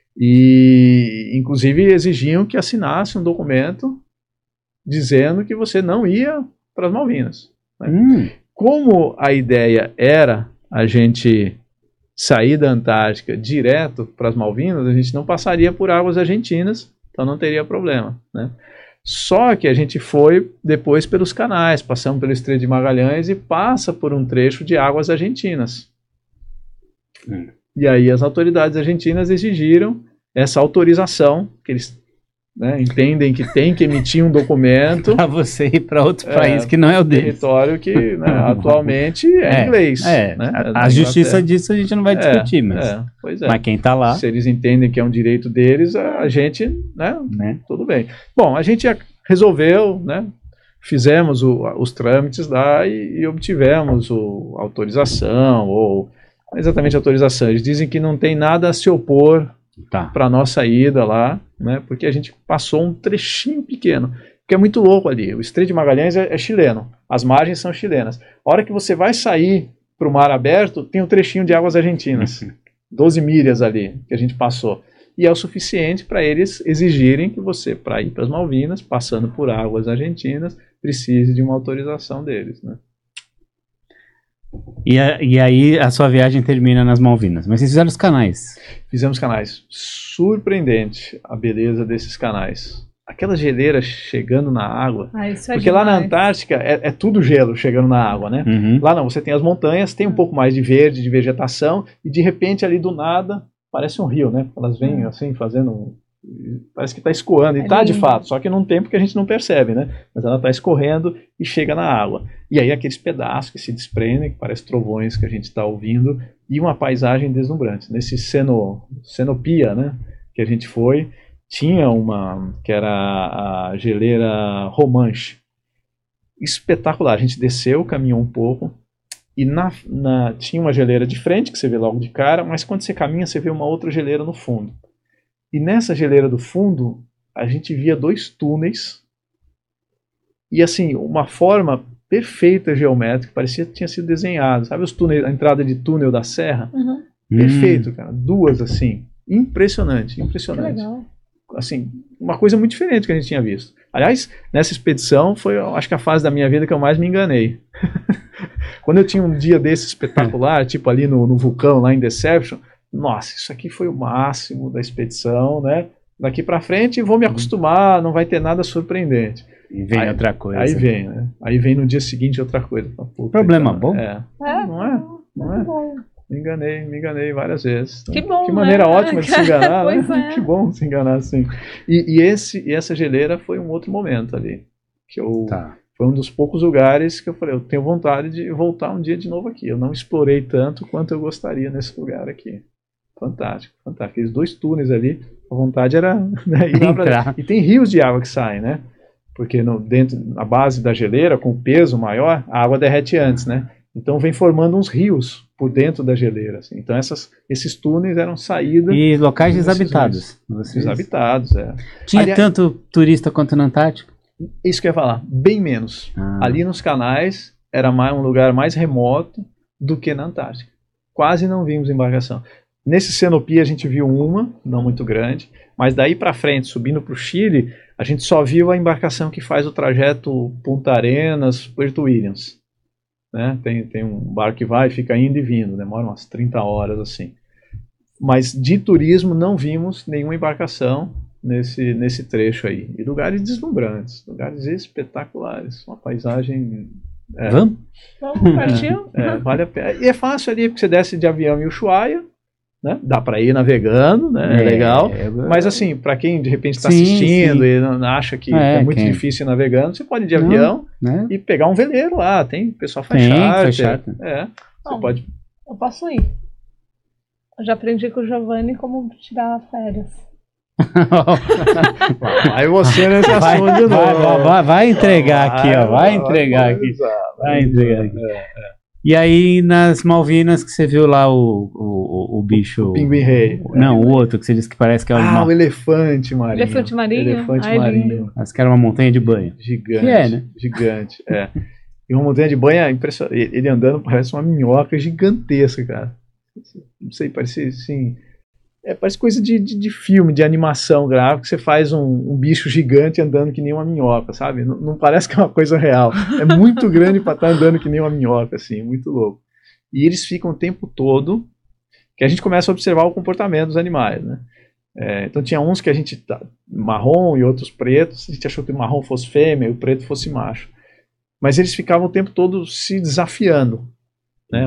E, inclusive, exigiam que assinasse um documento dizendo que você não ia para as Malvinas. Né? Como a ideia era a gente sair da Antártica direto para as Malvinas, a gente não passaria por águas argentinas, então não teria problema, né? Só que a gente foi depois pelos canais, passamos pelo Estreito de Magalhães e passa por um trecho de águas argentinas. E aí as autoridades argentinas exigiram essa autorização, que eles entendem que tem que emitir um documento para você ir para outro país que não é o deles. Território que atualmente é inglês. Né? A justiça disso a gente não vai discutir, mas quem está lá... Se eles entendem que é um direito deles, a gente, tudo bem. Bom, a gente resolveu, fizemos os trâmites lá e obtivemos a autorização, ou exatamente a autorização. Eles dizem que não tem nada a se opor para a nossa ida lá, porque a gente passou um trechinho pequeno, que é muito louco ali. O Estreito de Magalhães é chileno, as margens são chilenas. A hora que você vai sair para o mar aberto, tem um trechinho de águas argentinas, 12 milhas ali que a gente passou. E é o suficiente para eles exigirem que você, para ir para as Malvinas, passando por águas argentinas, precise de uma autorização deles, né? E aí a sua viagem termina nas Malvinas. Mas vocês fizeram os canais? Fizemos canais. Surpreendente a beleza desses canais. Aquelas geleiras chegando na água. Porque lá na Antártica é tudo gelo chegando na água, né? Lá não, você tem as montanhas, tem um pouco mais de verde, de vegetação, e de repente ali do nada parece um rio, né? Elas vêm assim fazendo... Parece que está escoando, e está de fato, só que num tempo que a gente não percebe, né? Mas ela está escorrendo e chega na água. E aí aqueles pedaços que se desprendem, que parecem trovões que a gente está ouvindo, e uma paisagem deslumbrante. Nesse Cenopia, né? Que a gente foi, tinha uma que era a geleira Romanche. Espetacular. A gente desceu, caminhou um pouco, E tinha uma geleira de frente, que você vê logo de cara, mas quando você caminha, você vê uma outra geleira no fundo. E nessa geleira do fundo, a gente via 2 túneis, e assim, uma forma perfeita geométrica, parecia que tinha sido desenhado. Sabe os túneis, a entrada de túnel da serra? Uhum. Perfeito, cara. 2 assim. Impressionante, impressionante. Que legal. Assim, uma coisa muito diferente que a gente tinha visto. Aliás, nessa expedição foi, acho que a fase da minha vida que eu mais me enganei. Quando eu tinha um dia desse espetacular, tipo ali no vulcão, lá em Deception, nossa, isso aqui foi o máximo da expedição, né? Daqui pra frente vou me acostumar, não vai ter nada surpreendente. E vem outra coisa. Aí vem, né? Aí vem no dia seguinte outra coisa. Puta, Problema então, bom? Não é? Não é? Bom. Me enganei várias vezes. Que bom, Que maneira né? ótima de se enganar, né? Pois é. Que bom se enganar assim. E essa geleira foi um outro momento ali. Que foi um dos poucos lugares que eu falei, eu tenho vontade de voltar um dia de novo aqui. Eu não explorei tanto quanto eu gostaria nesse lugar aqui. Fantástico, fantástico. Aqueles 2 túneis ali, a vontade era né, ir lá pra... E tem rios de água que saem, né? Porque na base da geleira, com peso maior, a água derrete antes, né? Então vem formando uns rios por dentro da geleira. Assim. Então esses túneis eram saída... E locais desabitados. Desabitados, é. Tinha tanto turista quanto na Antártica? Isso que eu ia falar, bem menos. Ali nos canais era um lugar mais remoto do que na Antártica. Quase não vimos embarcação. Nesse Cenopia a gente viu uma, não muito grande, mas daí para frente, subindo para o Chile, a gente só viu a embarcação que faz o trajeto Punta Arenas, Puerto Williams. Né? Tem um barco que vai e fica indo e vindo, demora umas 30 horas assim. Mas de turismo não vimos nenhuma embarcação nesse trecho aí. E lugares deslumbrantes, lugares espetaculares, uma paisagem... Vamos? Vamos, partiu? Vale a pena. E é fácil ali, porque você desce de avião em Ushuaia, né? Dá para ir navegando, né? É legal. Mas assim, para quem de repente está assistindo e não acha que é muito difícil ir navegando, você pode ir de avião e pegar um veleiro lá. Tem pessoal faz charter. Você pode. Eu posso ir. Eu já aprendi com o Giovanni como tirar férias. Aí você nesse assunto de novo. Vai entregar aqui, ó. Vai entregar aqui. E aí, nas Malvinas, que você viu lá o bicho... O pinguim rei. Não, o outro, que você disse que parece que é o elefante marinho. Elefante marinho? Elefante marinho. Parece que era uma montanha de banho. Gigante. Que é, né? Gigante, E uma montanha de banho, impressionante. Ele andando parece uma minhoca gigantesca, cara. Não sei, parece assim... parece coisa de filme, de animação gráfica, que você faz um bicho gigante andando que nem uma minhoca, sabe? Não parece que é uma coisa real. É muito grande para estar andando que nem uma minhoca, assim, muito louco. E eles ficam o tempo todo, que a gente começa a observar o comportamento dos animais, né? Então tinha uns que a gente marrom e outros pretos, a gente achou que o marrom fosse fêmea e o preto fosse macho. Mas eles ficavam o tempo todo se desafiando, né?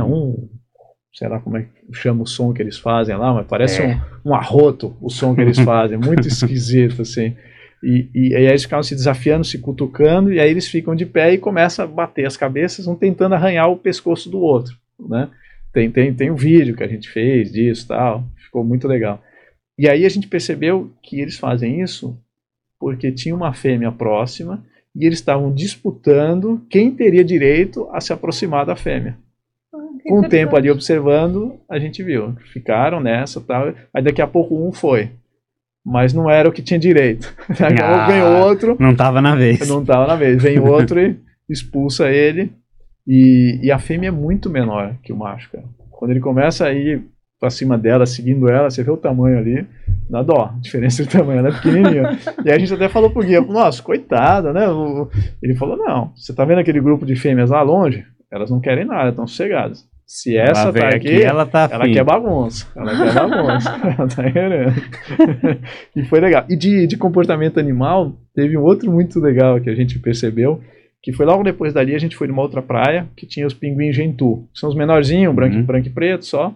Sei lá como é que chama o som que eles fazem lá, mas parece um arroto o som que eles fazem, muito esquisito, assim. E aí eles ficavam se desafiando, se cutucando, e aí eles ficam de pé e começam a bater as cabeças, um tentando arranhar o pescoço do outro, né? Tem um vídeo que a gente fez disso, tal, ficou muito legal. E aí a gente percebeu que eles fazem isso porque tinha uma fêmea próxima e eles estavam disputando quem teria direito a se aproximar da fêmea. Com o tempo ali observando, a gente viu. Ficaram nessa, tal. Aí daqui a pouco um foi. Mas não era o que tinha direito. Daqui a pouco vem outro. Não estava na vez. Não estava na vez. Vem outro e expulsa ele. E a fêmea é muito menor que o macho, cara. Quando ele começa a ir pra cima dela, seguindo ela, você vê o tamanho ali, dá dó. A diferença de tamanho, ela é pequenininha. E aí a gente até falou pro guia, nossa, coitada, né? Ele falou, não, você tá vendo aquele grupo de fêmeas lá longe? Elas não querem nada, estão sossegadas. Se essa tá aqui, ela quer bagunça. Ela quer bagunça. Ela tá querendo. E foi legal. E de comportamento animal, teve um outro muito legal que a gente percebeu, que foi logo depois dali, a gente foi numa outra praia, que tinha os pinguins Gentoo. São os menorzinhos, branco e preto só.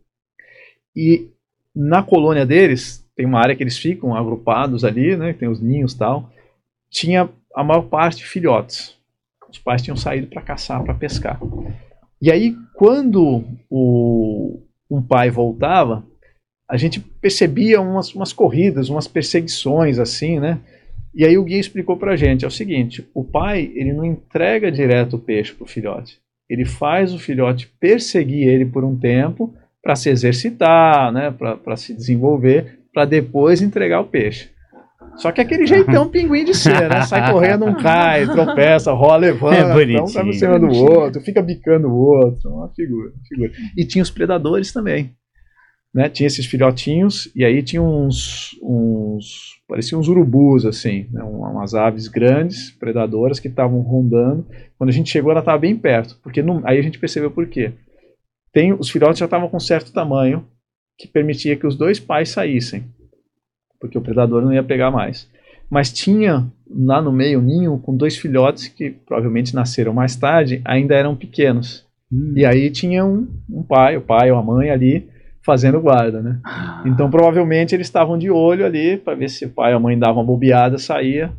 E na colônia deles, tem uma área que eles ficam agrupados ali, né? Tem os ninhos e tal. Tinha a maior parte filhotes. Os pais tinham saído para caçar, para pescar. E aí, quando um pai voltava, a gente percebia umas corridas, umas perseguições assim, né? E aí o guia explicou pra gente, é o seguinte, o pai, ele não entrega direto o peixe pro filhote. ele faz o filhote perseguir ele por um tempo para se exercitar, né, para se desenvolver, para depois entregar o peixe. Só que aquele jeitão pinguim de ser, né? Sai correndo, não cai, tropeça, rola, levanta, um cai por cima do outro, fica bicando o outro, uma figura. E tinha os predadores também, né? Tinha esses filhotinhos, e aí tinha pareciam uns urubus, assim, né? Umas aves grandes, predadoras, que estavam rondando. Quando a gente chegou, ela estava bem perto, porque aí a gente percebeu por quê. Os filhotes já estavam com certo tamanho, que permitia que os dois pais saíssem, porque o predador não ia pegar mais. Mas tinha lá no meio ninho com 2 filhotes que provavelmente nasceram mais tarde, ainda eram pequenos. E aí tinha um pai, o pai ou a mãe ali fazendo guarda, né? Então provavelmente eles estavam de olho ali para ver se o pai ou a mãe dava uma bobeada, saía.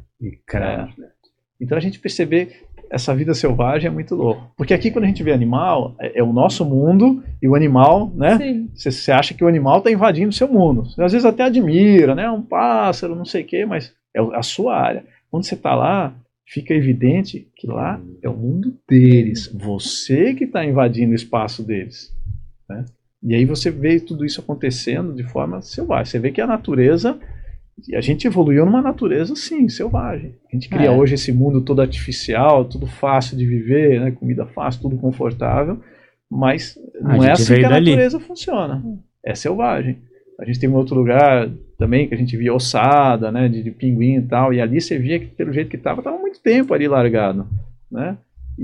Então a gente percebe essa vida selvagem é muito louco. Porque aqui quando a gente vê animal, é o nosso mundo e o animal, né? Você acha que o animal está invadindo o seu mundo. Você, às vezes até admira, né? Um pássaro, não sei o quê, mas é a sua área. Quando você está lá, fica evidente que lá é o mundo deles. Você que está invadindo o espaço deles, né? E aí você vê tudo isso acontecendo de forma selvagem. Você vê que a natureza... E a gente evoluiu numa natureza, sim, selvagem. A gente cria hoje esse mundo todo artificial, tudo fácil de viver, né? Comida fácil, tudo confortável, mas não é assim que a natureza funciona. É selvagem. A gente tem um outro lugar também que a gente via ossada, né? De pinguim e tal, e ali você via que pelo jeito que estava muito tempo ali largado, né?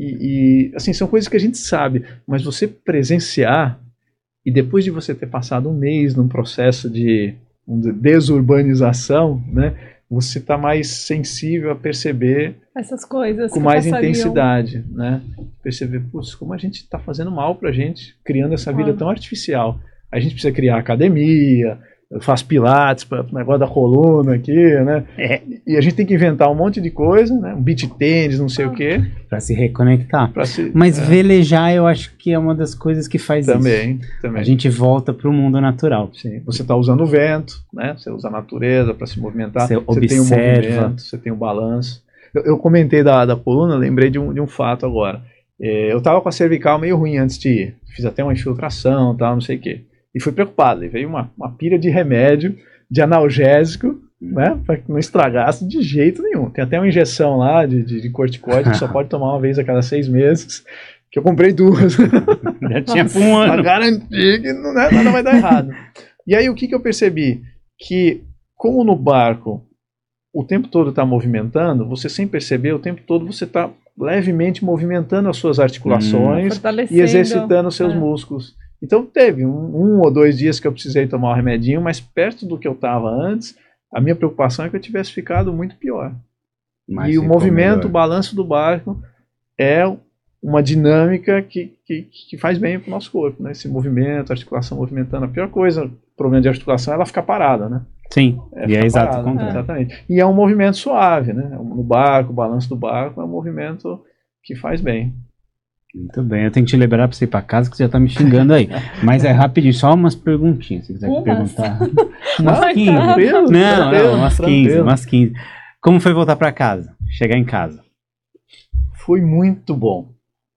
E assim, são coisas que a gente sabe, mas você presenciar, e depois de você ter passado um mês num processo de desurbanização, né, você está mais sensível a perceber essas coisas com mais intensidade, né? Perceber, putz, como a gente está fazendo mal para a gente, criando essa vida tão artificial. A gente precisa criar academia, eu faço pilates para o negócio da coluna aqui, né? E a gente tem que inventar um monte de coisa, né? Um beach tênis, não sei o quê. Para se reconectar. Mas velejar eu acho que é uma das coisas que faz isso. Também. A gente volta para o mundo natural. Sim. Você está usando o vento, né? Você usa a natureza para se movimentar. Você observa. Tem o movimento, você tem o balanço. Eu comentei da coluna, lembrei de um fato agora. Eu estava com a cervical meio ruim antes de ir. Fiz até uma infiltração, tal, não sei o quê. E fui preocupado, e veio uma pilha de remédio, de analgésico, né, para que não estragasse de jeito nenhum. Tem até uma injeção lá de corticoide que só pode tomar uma vez a cada 6 meses, que eu comprei 2. Já tinha por um ano. Pra garantir que nada vai dar errado. E aí o que eu percebi? Que como no barco o tempo todo está movimentando, você sem perceber, o tempo todo você está levemente movimentando as suas articulações e exercitando os seus músculos. Então teve um ou 2 dias que eu precisei tomar um remedinho, mas perto do que eu estava antes, a minha preocupação é que eu tivesse ficado muito pior. E o movimento, o balanço do barco é uma dinâmica que faz bem para o nosso corpo, né? Esse movimento, a articulação movimentando. A pior coisa, o problema de articulação é ela ficar parada, né? Sim, e é exato o contrário. Exatamente. E é um movimento suave, né? No barco, o balanço do barco é um movimento que faz bem. Muito bem, eu tenho que te liberar para você ir para casa, que você já tá me xingando aí. Mas é rapidinho, só umas perguntinhas, se quiser perguntar. Umas 15. Não, umas 15. Como foi voltar para casa? Chegar em casa? Foi muito bom.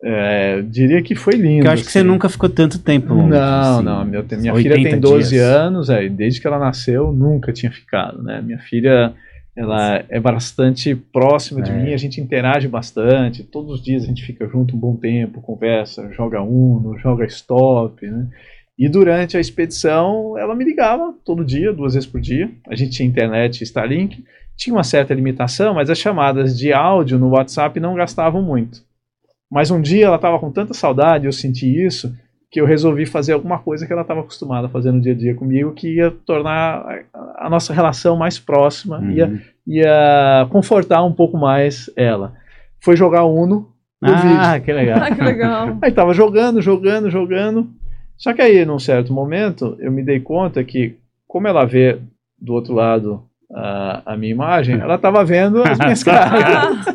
Diria que foi lindo. Porque eu acho que você nunca ficou tanto tempo longe. Não. Minha filha tem 12 anos, desde que ela nasceu, nunca tinha ficado, né? Minha filha... Ela é bastante próxima de mim, a gente interage bastante, todos os dias a gente fica junto um bom tempo, conversa, joga Uno, joga Stop, né? E durante a expedição ela me ligava todo dia, 2 vezes por dia, a gente tinha internet e Starlink, tinha uma certa limitação, mas as chamadas de áudio no WhatsApp não gastavam muito. Mas um dia ela estava com tanta saudade, eu senti isso, que eu resolvi fazer alguma coisa que ela estava acostumada a fazer no dia a dia comigo, que ia tornar a nossa relação mais próxima, ia confortar um pouco mais ela. Foi jogar Uno no vídeo. Que legal. Que legal. Aí tava jogando. Só que aí, num certo momento, eu me dei conta que, como ela vê do outro lado a minha imagem, ela estava vendo as minhas caras.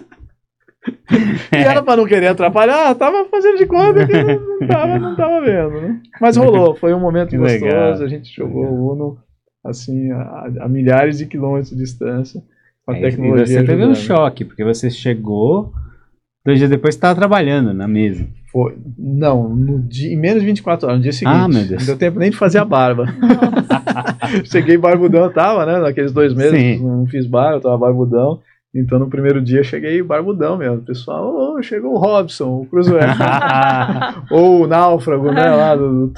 E ela, para não querer atrapalhar, tava fazendo de conta que não tava vendo, né? Mas rolou, foi um momento gostoso, legal. A gente jogou o Uno assim, a milhares de quilômetros de distância, com a tecnologia você teve um choque, porque você chegou 2 dias depois você estava trabalhando na mesa. Foi, não, em menos de 24 horas, no dia seguinte. Ah, meu Deus. Não deu tempo nem de fazer a barba. Cheguei barbudão, tava, né? Naqueles 2 meses, Sim. não fiz barba, eu tava barbudão. Então no primeiro dia cheguei barbudão mesmo. O pessoal, chegou o Robson, o Cruzoé. Ou o Náufrago, né? Lá do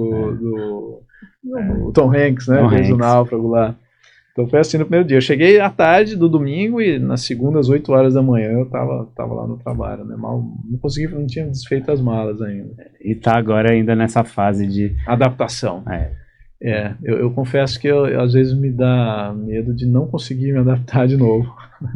Tom Hanks, né? Tom Fez o Hanks. Náufrago lá. Então foi assim no primeiro dia. Eu cheguei à tarde do domingo e na segunda, às 8 horas da manhã, eu tava lá no trabalho, né? Mal, não tinha desfeito as malas ainda. E tá agora ainda nessa fase de... Adaptação. É. Eu confesso que às vezes me dá medo de não conseguir me adaptar de novo.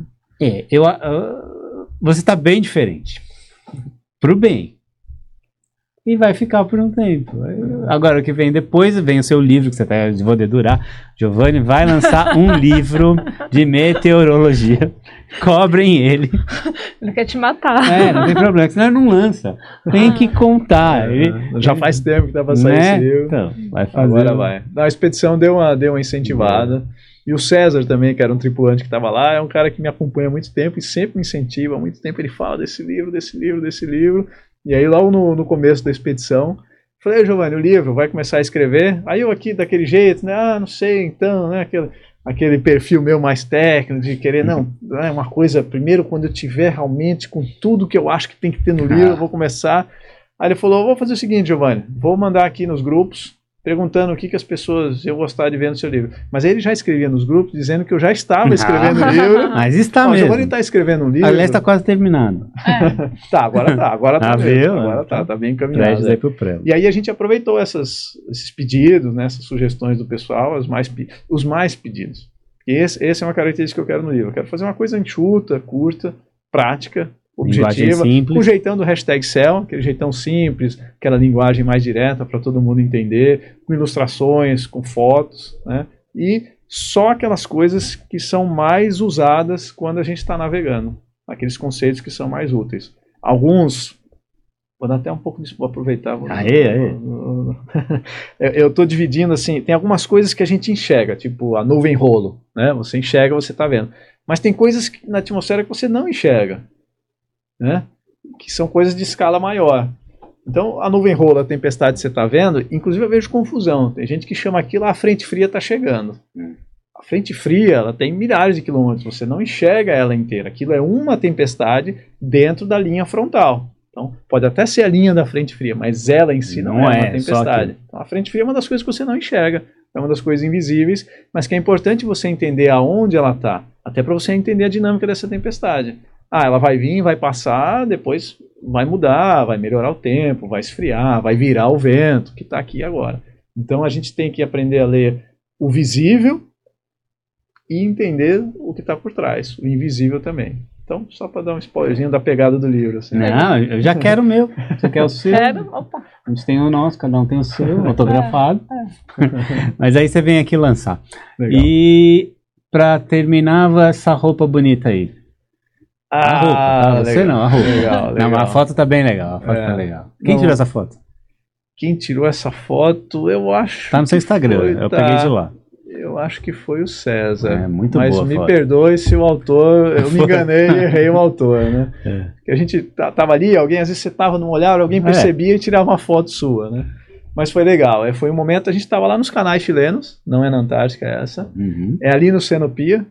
Você tá bem diferente. Pro bem. E vai ficar por um tempo. Agora, o que vem depois, vem o seu livro, que você tá, vou dedurar. Giovanni vai lançar um livro de meteorologia. Cobrem ele. Ele quer te matar. Não tem problema, senão ele não lança. Tem que contar. Já faz tempo que tá pra sair esse livro. Então, vai fazer. Agora vai. A expedição deu uma incentivada. E o César também, que era um tripulante que estava lá, é um cara que me acompanha há muito tempo e sempre me incentiva. Há muito tempo ele fala desse livro. E aí logo no começo da expedição, falei, Giovanni, o livro, vai começar a escrever? Aí eu aqui daquele jeito, né? Não sei, então, né? Aquele perfil meu mais técnico, de querer, não, é uma coisa, primeiro quando eu tiver realmente com tudo que eu acho que tem que ter no livro, eu vou começar. Aí ele falou, vou fazer o seguinte, Giovanni, vou mandar aqui nos grupos, perguntando o que as pessoas iam gostar de ver no seu livro. Mas ele já escrevia nos grupos, dizendo que eu já estava escrevendo o livro. Mas está mesmo. O mesmo. Giovanni está escrevendo um livro. Aliás, está quase terminado. Agora tá mesmo. Agora tá bem encaminhado. Aí pro prelo. E aí a gente aproveitou esses pedidos, né, essas sugestões do pessoal, os mais pedidos. E essa é uma característica que eu quero no livro. Eu quero fazer uma coisa enxuta, curta, prática, objetiva, com o jeitão do #cell, aquele jeitão simples, aquela linguagem mais direta para todo mundo entender, com ilustrações, com fotos, né? E só aquelas coisas que são mais usadas quando a gente está navegando, aqueles conceitos que são mais úteis. Alguns, vou dar até um pouco disso, vou aproveitar. Eu estou dividindo assim, tem algumas coisas que a gente enxerga, tipo a nuvem rolo, né? Você enxerga, você está vendo. Mas tem coisas na atmosfera que você não enxerga, né? Que são coisas de escala maior. Então, a nuvem rolo, a tempestade que você está vendo, inclusive eu vejo confusão. Tem gente que chama aquilo, a frente fria está chegando. A frente fria, ela tem milhares de quilômetros, você não enxerga ela inteira. Aquilo é uma tempestade dentro da linha frontal. Então, pode até ser a linha da frente fria, mas ela em si não é uma tempestade. Então, a frente fria é uma das coisas que você não enxerga, é uma das coisas invisíveis, mas que é importante você entender aonde ela está, até para você entender a dinâmica dessa tempestade. Ela vai vir, vai passar, depois vai mudar, vai melhorar o tempo, vai esfriar, vai virar o vento, que está aqui agora. Então a gente tem que aprender a ler o visível e entender o que está por trás, o invisível também. Então, só para dar um spoilerzinho da pegada do livro. Assim. Não, eu já quero o meu. Você quer o seu? Quero, opa. A gente tem o nosso, cada um tem o seu, autografado. Mas aí você vem aqui lançar. Legal. E para terminar, essa roupa bonita aí. A roupa, tá? Você legal. não, a roupa. Legal. Não, mas a foto tá bem legal. A foto tá legal. Quem Não. tirou essa foto? Quem tirou essa foto, eu acho. Tá no seu Instagram, eu peguei de lá. Eu acho que foi o César. É muito mas boa a me foto. perdoe se o autor, eu me enganei e errei o autor, né? É. Que a gente tava ali, às vezes você tava num olhar, alguém percebia e tirava uma foto sua, né? Mas foi legal. Foi um momento, a gente tava lá nos canais chilenos, não é na Antártica essa. Uhum. É ali no Cenopia.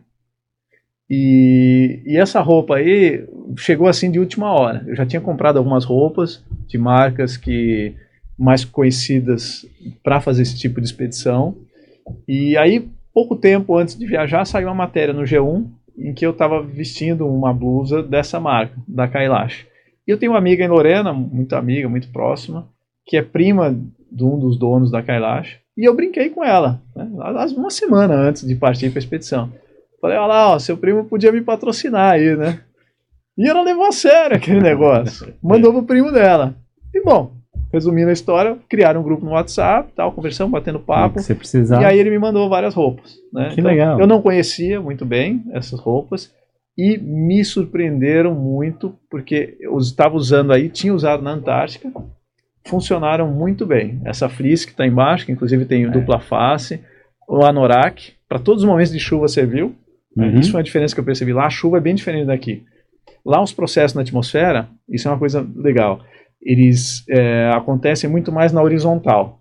E essa roupa aí chegou assim de última hora. Eu já tinha comprado algumas roupas de marcas mais conhecidas para fazer esse tipo de expedição. E aí, pouco tempo antes de viajar, saiu uma matéria no G1 em que eu estava vestindo uma blusa dessa marca, da Kailash. E eu tenho uma amiga em Lorena, muito amiga, muito próxima, que é prima de um dos donos da Kailash. E eu brinquei com ela, né, uma semana antes de partir para a expedição. Falei, olha lá, seu primo podia me patrocinar aí, né? E ela levou a sério aquele negócio. Mandou pro primo dela. E bom, resumindo a história, criaram um grupo no WhatsApp, tal, conversando, batendo papo. Se você precisar. E aí ele me mandou várias roupas. Né? Que legal. Eu não conhecia muito bem essas roupas e me surpreenderam muito, porque eu estava usando aí, tinha usado na Antártica, funcionaram muito bem. Essa fleece que está embaixo, que inclusive tem dupla face, o anorak, para todos os momentos de chuva serviu. Uhum. Isso foi uma diferença que eu percebi lá. A chuva é bem diferente daqui. Lá os processos na atmosfera, isso é uma coisa legal, eles acontecem muito mais na horizontal.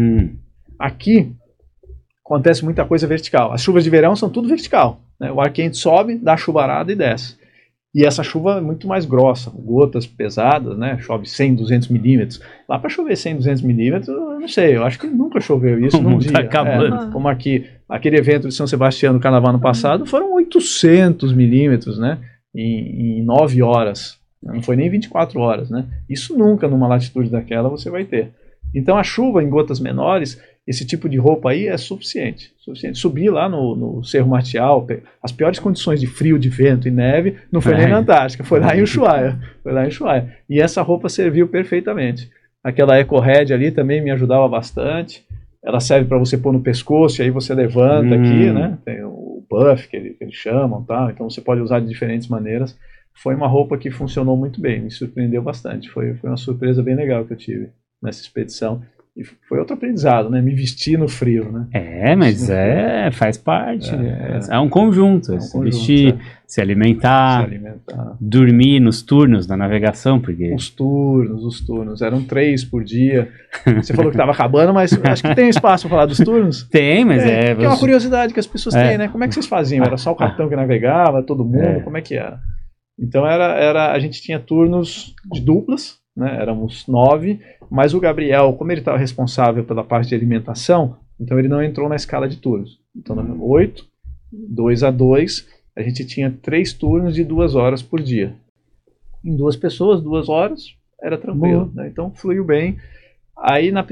Aqui acontece muita coisa vertical. As chuvas de verão são tudo vertical, né? O ar quente sobe, dá chuvarada e desce. E essa chuva é muito mais grossa, gotas pesadas, né? Chove 100, 200 milímetros. Lá para chover 100, 200 milímetros, eu não sei, eu acho que nunca choveu isso num dia. Tá acabando. Como aquele evento de São Sebastião no Carnaval no passado, foram 800 milímetros, né? Em 9 horas. Não foi nem 24 horas, né? Isso nunca numa latitude daquela você vai ter. Então a chuva em gotas menores, esse tipo de roupa aí é suficiente. Subir lá no Cerro Martial, as piores condições de frio, de vento e neve, não foi nem na Antártica, foi lá em Ushuaia. E essa roupa serviu perfeitamente. Aquela EcoRed ali também me ajudava bastante. Ela serve para você pôr no pescoço, e aí você levanta aqui, né? Tem o puff que eles chamam, tá? Então você pode usar de diferentes maneiras. Foi uma roupa que funcionou muito bem, me surpreendeu bastante. Foi uma surpresa bem legal que eu tive nessa expedição. E foi outro aprendizado, né? Me vestir no frio, né? Mas faz parte. É um conjunto. Se vestir, se alimentar, dormir nos turnos da navegação, porque... Os turnos. Eram 3 por dia. Você falou que estava acabando, mas acho que tem espaço para falar dos turnos? Tem, mas que é uma curiosidade que as pessoas têm, né? Como é que vocês faziam? Era só o capitão que navegava, todo mundo? Como é que era? Então a gente tinha turnos de duplas, né? Éramos 9, mas o Gabriel, como ele estava responsável pela parte de alimentação, então ele não entrou na escala de turnos. Então, 8, 2 a 2, a gente tinha 3 turnos de 2 horas por dia. Em 2 pessoas, 2 horas, era tranquilo, né? Então fluiu bem. Aí na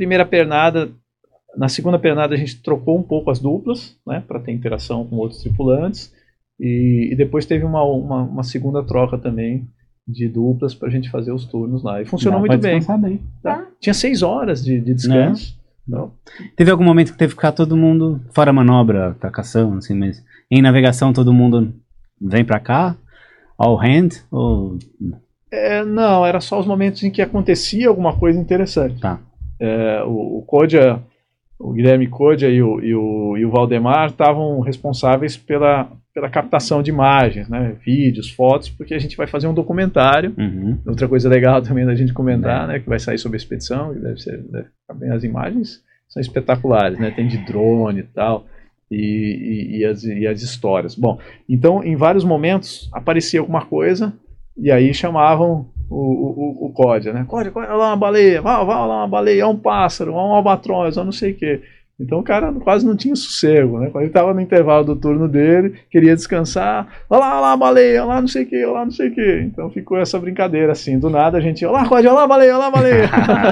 segunda pernada a gente trocou um pouco as duplas, né? Para ter interação com outros tripulantes. E depois teve uma segunda troca também de duplas para a gente fazer os turnos lá. E funcionou muito bem. Tá. Tinha 6 horas de descanso. Não. Teve algum momento que teve que ficar todo mundo fora manobra, tacação, assim, mas em navegação todo mundo vem para cá? All hand? Ou... não, era só os momentos em que acontecia alguma coisa interessante. Tá. O Kodja, o Guilherme Kodja e o Valdemar estavam responsáveis pela captação de imagens, né, vídeos, fotos, porque a gente vai fazer um documentário. Outra coisa legal também da gente comentar, né, que vai sair sobre a expedição, que deve ficar bem, as imagens são espetaculares, né, tem de drone e tal, e as histórias. Bom, então em vários momentos aparecia alguma coisa, e aí chamavam o Kodja, né, Kodja, olha lá uma baleia, vai lá uma baleia, olha um pássaro, olha um albatroz, olha não sei o que. Então o cara quase não tinha sossego, né? Quando ele estava no intervalo do turno dele, queria descansar, olha lá a baleia, olha lá não sei o que, olha lá não sei o que. Então ficou essa brincadeira assim, do nada a gente, olha lá Kodja, olha lá a baleia, olha lá a baleia.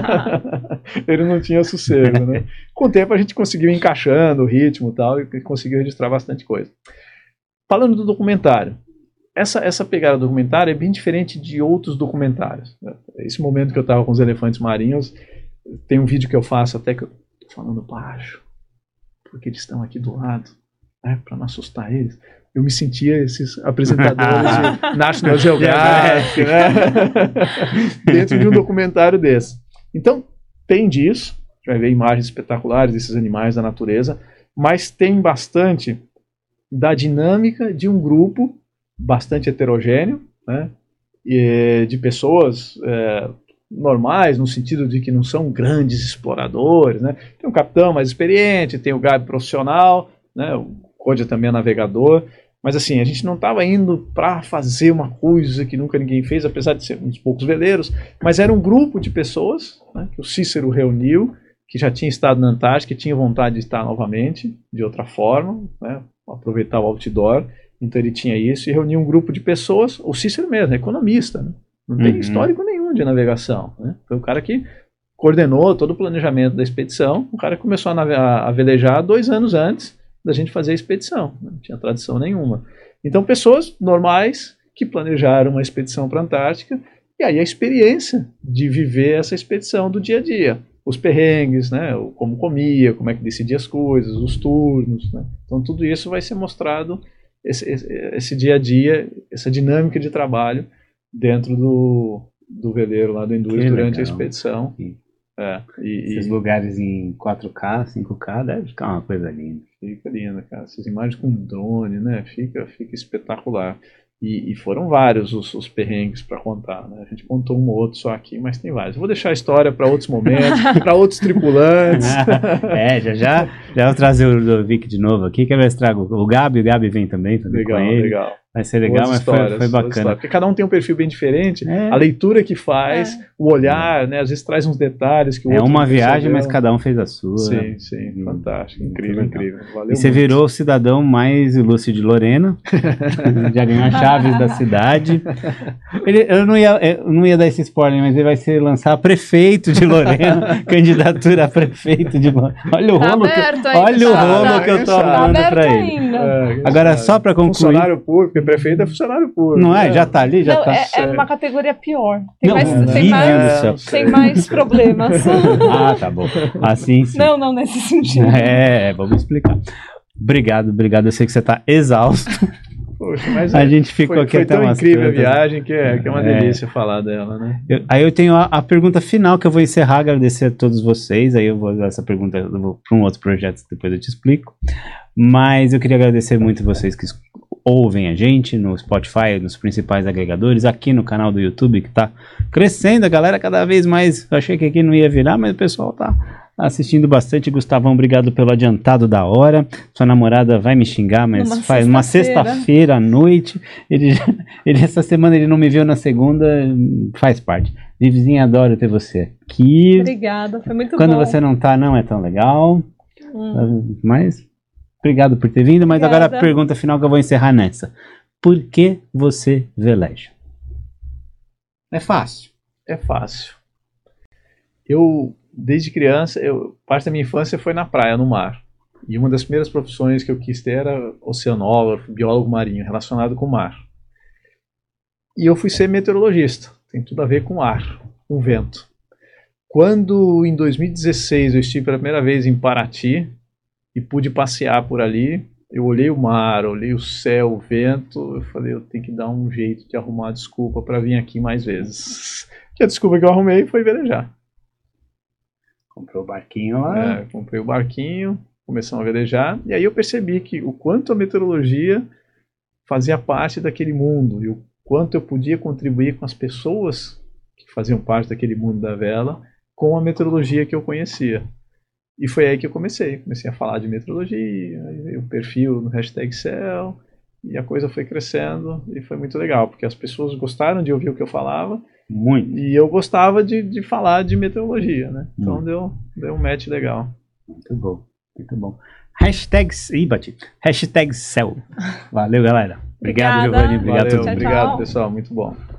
Ele não tinha sossego, né? Com o tempo a gente conseguiu ir encaixando o ritmo e tal, e conseguiu registrar bastante coisa. Falando do documentário, essa pegada do documentário é bem diferente de outros documentários, né? Esse momento que eu estava com os elefantes marinhos, tem um vídeo que eu faço até que eu falando baixo, porque eles estão aqui do lado, né, para não assustar eles. Eu me sentia esses apresentadores de National Geographic, né? Dentro de um documentário desse. Então, tem disso, a gente vai ver imagens espetaculares desses animais da natureza, mas tem bastante da dinâmica de um grupo bastante heterogêneo, né, de pessoas normais, no sentido de que não são grandes exploradores, né? Tem um capitão mais experiente, tem o Gabi profissional, né? O Kodja também é navegador, mas assim, a gente não estava indo para fazer uma coisa que nunca ninguém fez, apesar de ser uns poucos veleiros, mas era um grupo de pessoas, né, que o Cícero reuniu, que já tinha estado na Antártica, que tinha vontade de estar novamente, de outra forma, né? Aproveitar o outdoor, então ele tinha isso, e reuniu um grupo de pessoas, o Cícero mesmo, economista, né? Não tem histórico nenhum de navegação, né? Foi o cara que coordenou todo o planejamento da expedição, o cara que começou a velejar 2 anos antes da gente fazer a expedição, não tinha tradição nenhuma. Então pessoas normais que planejaram uma expedição para a Antártica, e aí a experiência de viver essa expedição do dia a dia, os perrengues, né? Como comia, como é que decidia as coisas, os turnos, né? Então tudo isso vai ser mostrado, esse dia a dia, essa dinâmica de trabalho dentro do veleiro lá do Endurance durante a expedição. Esses lugares em 4K, 5K, deve ficar uma coisa linda. Fica linda, cara. Essas imagens com drone, né? Fica espetacular. E foram vários os perrengues para contar, né? A gente contou um ou outro só aqui, mas tem vários. Eu vou deixar a história para outros momentos, para outros tripulantes. Já vou trazer o Vic de novo aqui, que eu trago o Gabi vem também Legal, com ele. legal. Vai ser legal, mas foi bacana. Porque cada um tem um perfil bem diferente, a leitura que faz, o olhar, né? Às vezes traz uns detalhes que o outro uma não viagem, percebeu. mas cada um fez a sua. Sim, fantástico, incrível. Valeu e você muito. virou o cidadão mais ilustre de Lorena, já ganhou as chaves da cidade. Eu não ia dar esse spoiler, mas ele vai ser lançar prefeito de Lorena, candidatura a prefeito de Lorena. Olha o rolo que eu tô arrumando pra ele. Agora, só pra concluir. Funcionário público, porque prefeito é funcionário público. Não é? Já tá ali? Já não, tá. É uma categoria pior. Tem mais problemas. Ah, tá bom. Assim sim. Não nesse sentido. Vamos explicar. Obrigado. Eu sei que você tá exausto. Poxa, mas a gente ficou aqui até tão umas incrível tantas. A viagem que é uma delícia falar dela, né? Aí eu tenho a pergunta final que eu vou encerrar, agradecer a todos vocês. Aí eu vou usar essa pergunta para um outro projeto, depois eu te explico. Mas eu queria agradecer muito vocês que ouvem a gente no Spotify, nos principais agregadores, aqui no canal do YouTube que tá crescendo, a galera cada vez mais. Eu achei que aqui não ia virar, mas o pessoal tá assistindo bastante. Gustavão, obrigado pelo adiantado da hora. Sua namorada vai me xingar, mas faz uma sexta-feira à noite. Ele essa semana ele não me viu na segunda, faz parte. Vivizinha, adoro ter você aqui. Obrigada, foi muito Quando bom. você não tá, não é tão legal. Mas obrigado por ter vindo. Mas agora a pergunta final que eu vou encerrar nessa. Por que você veleja? É fácil. É fácil. Eu, desde criança, parte da minha infância foi na praia, no mar. E uma das primeiras profissões que eu quis ter era oceanógrafo, biólogo marinho, relacionado com o mar. E eu fui ser meteorologista. Tem tudo a ver com ar, com vento. Quando, em 2016, eu estive pela primeira vez em Paraty e pude passear por ali, eu olhei o mar, olhei o céu, o vento, eu falei, eu tenho que dar um jeito de arrumar a desculpa para vir aqui mais vezes. E a desculpa que eu arrumei foi velejar. Comprou o barquinho lá. Comprei o barquinho, começamos a velejar, e aí eu percebi que o quanto a meteorologia fazia parte daquele mundo, e o quanto eu podia contribuir com as pessoas que faziam parte daquele mundo da vela, com a meteorologia que eu conhecia. E foi aí que eu comecei a falar de meteorologia, o perfil no #Céu, e a coisa foi crescendo, e foi muito legal, porque as pessoas gostaram de ouvir o que eu falava, muito. E eu gostava de falar de meteorologia, né? Então deu um match legal. Muito bom. #Céu. Valeu, galera. Obrigado, Giovanni. Obrigado, obrigado, pessoal. Muito bom.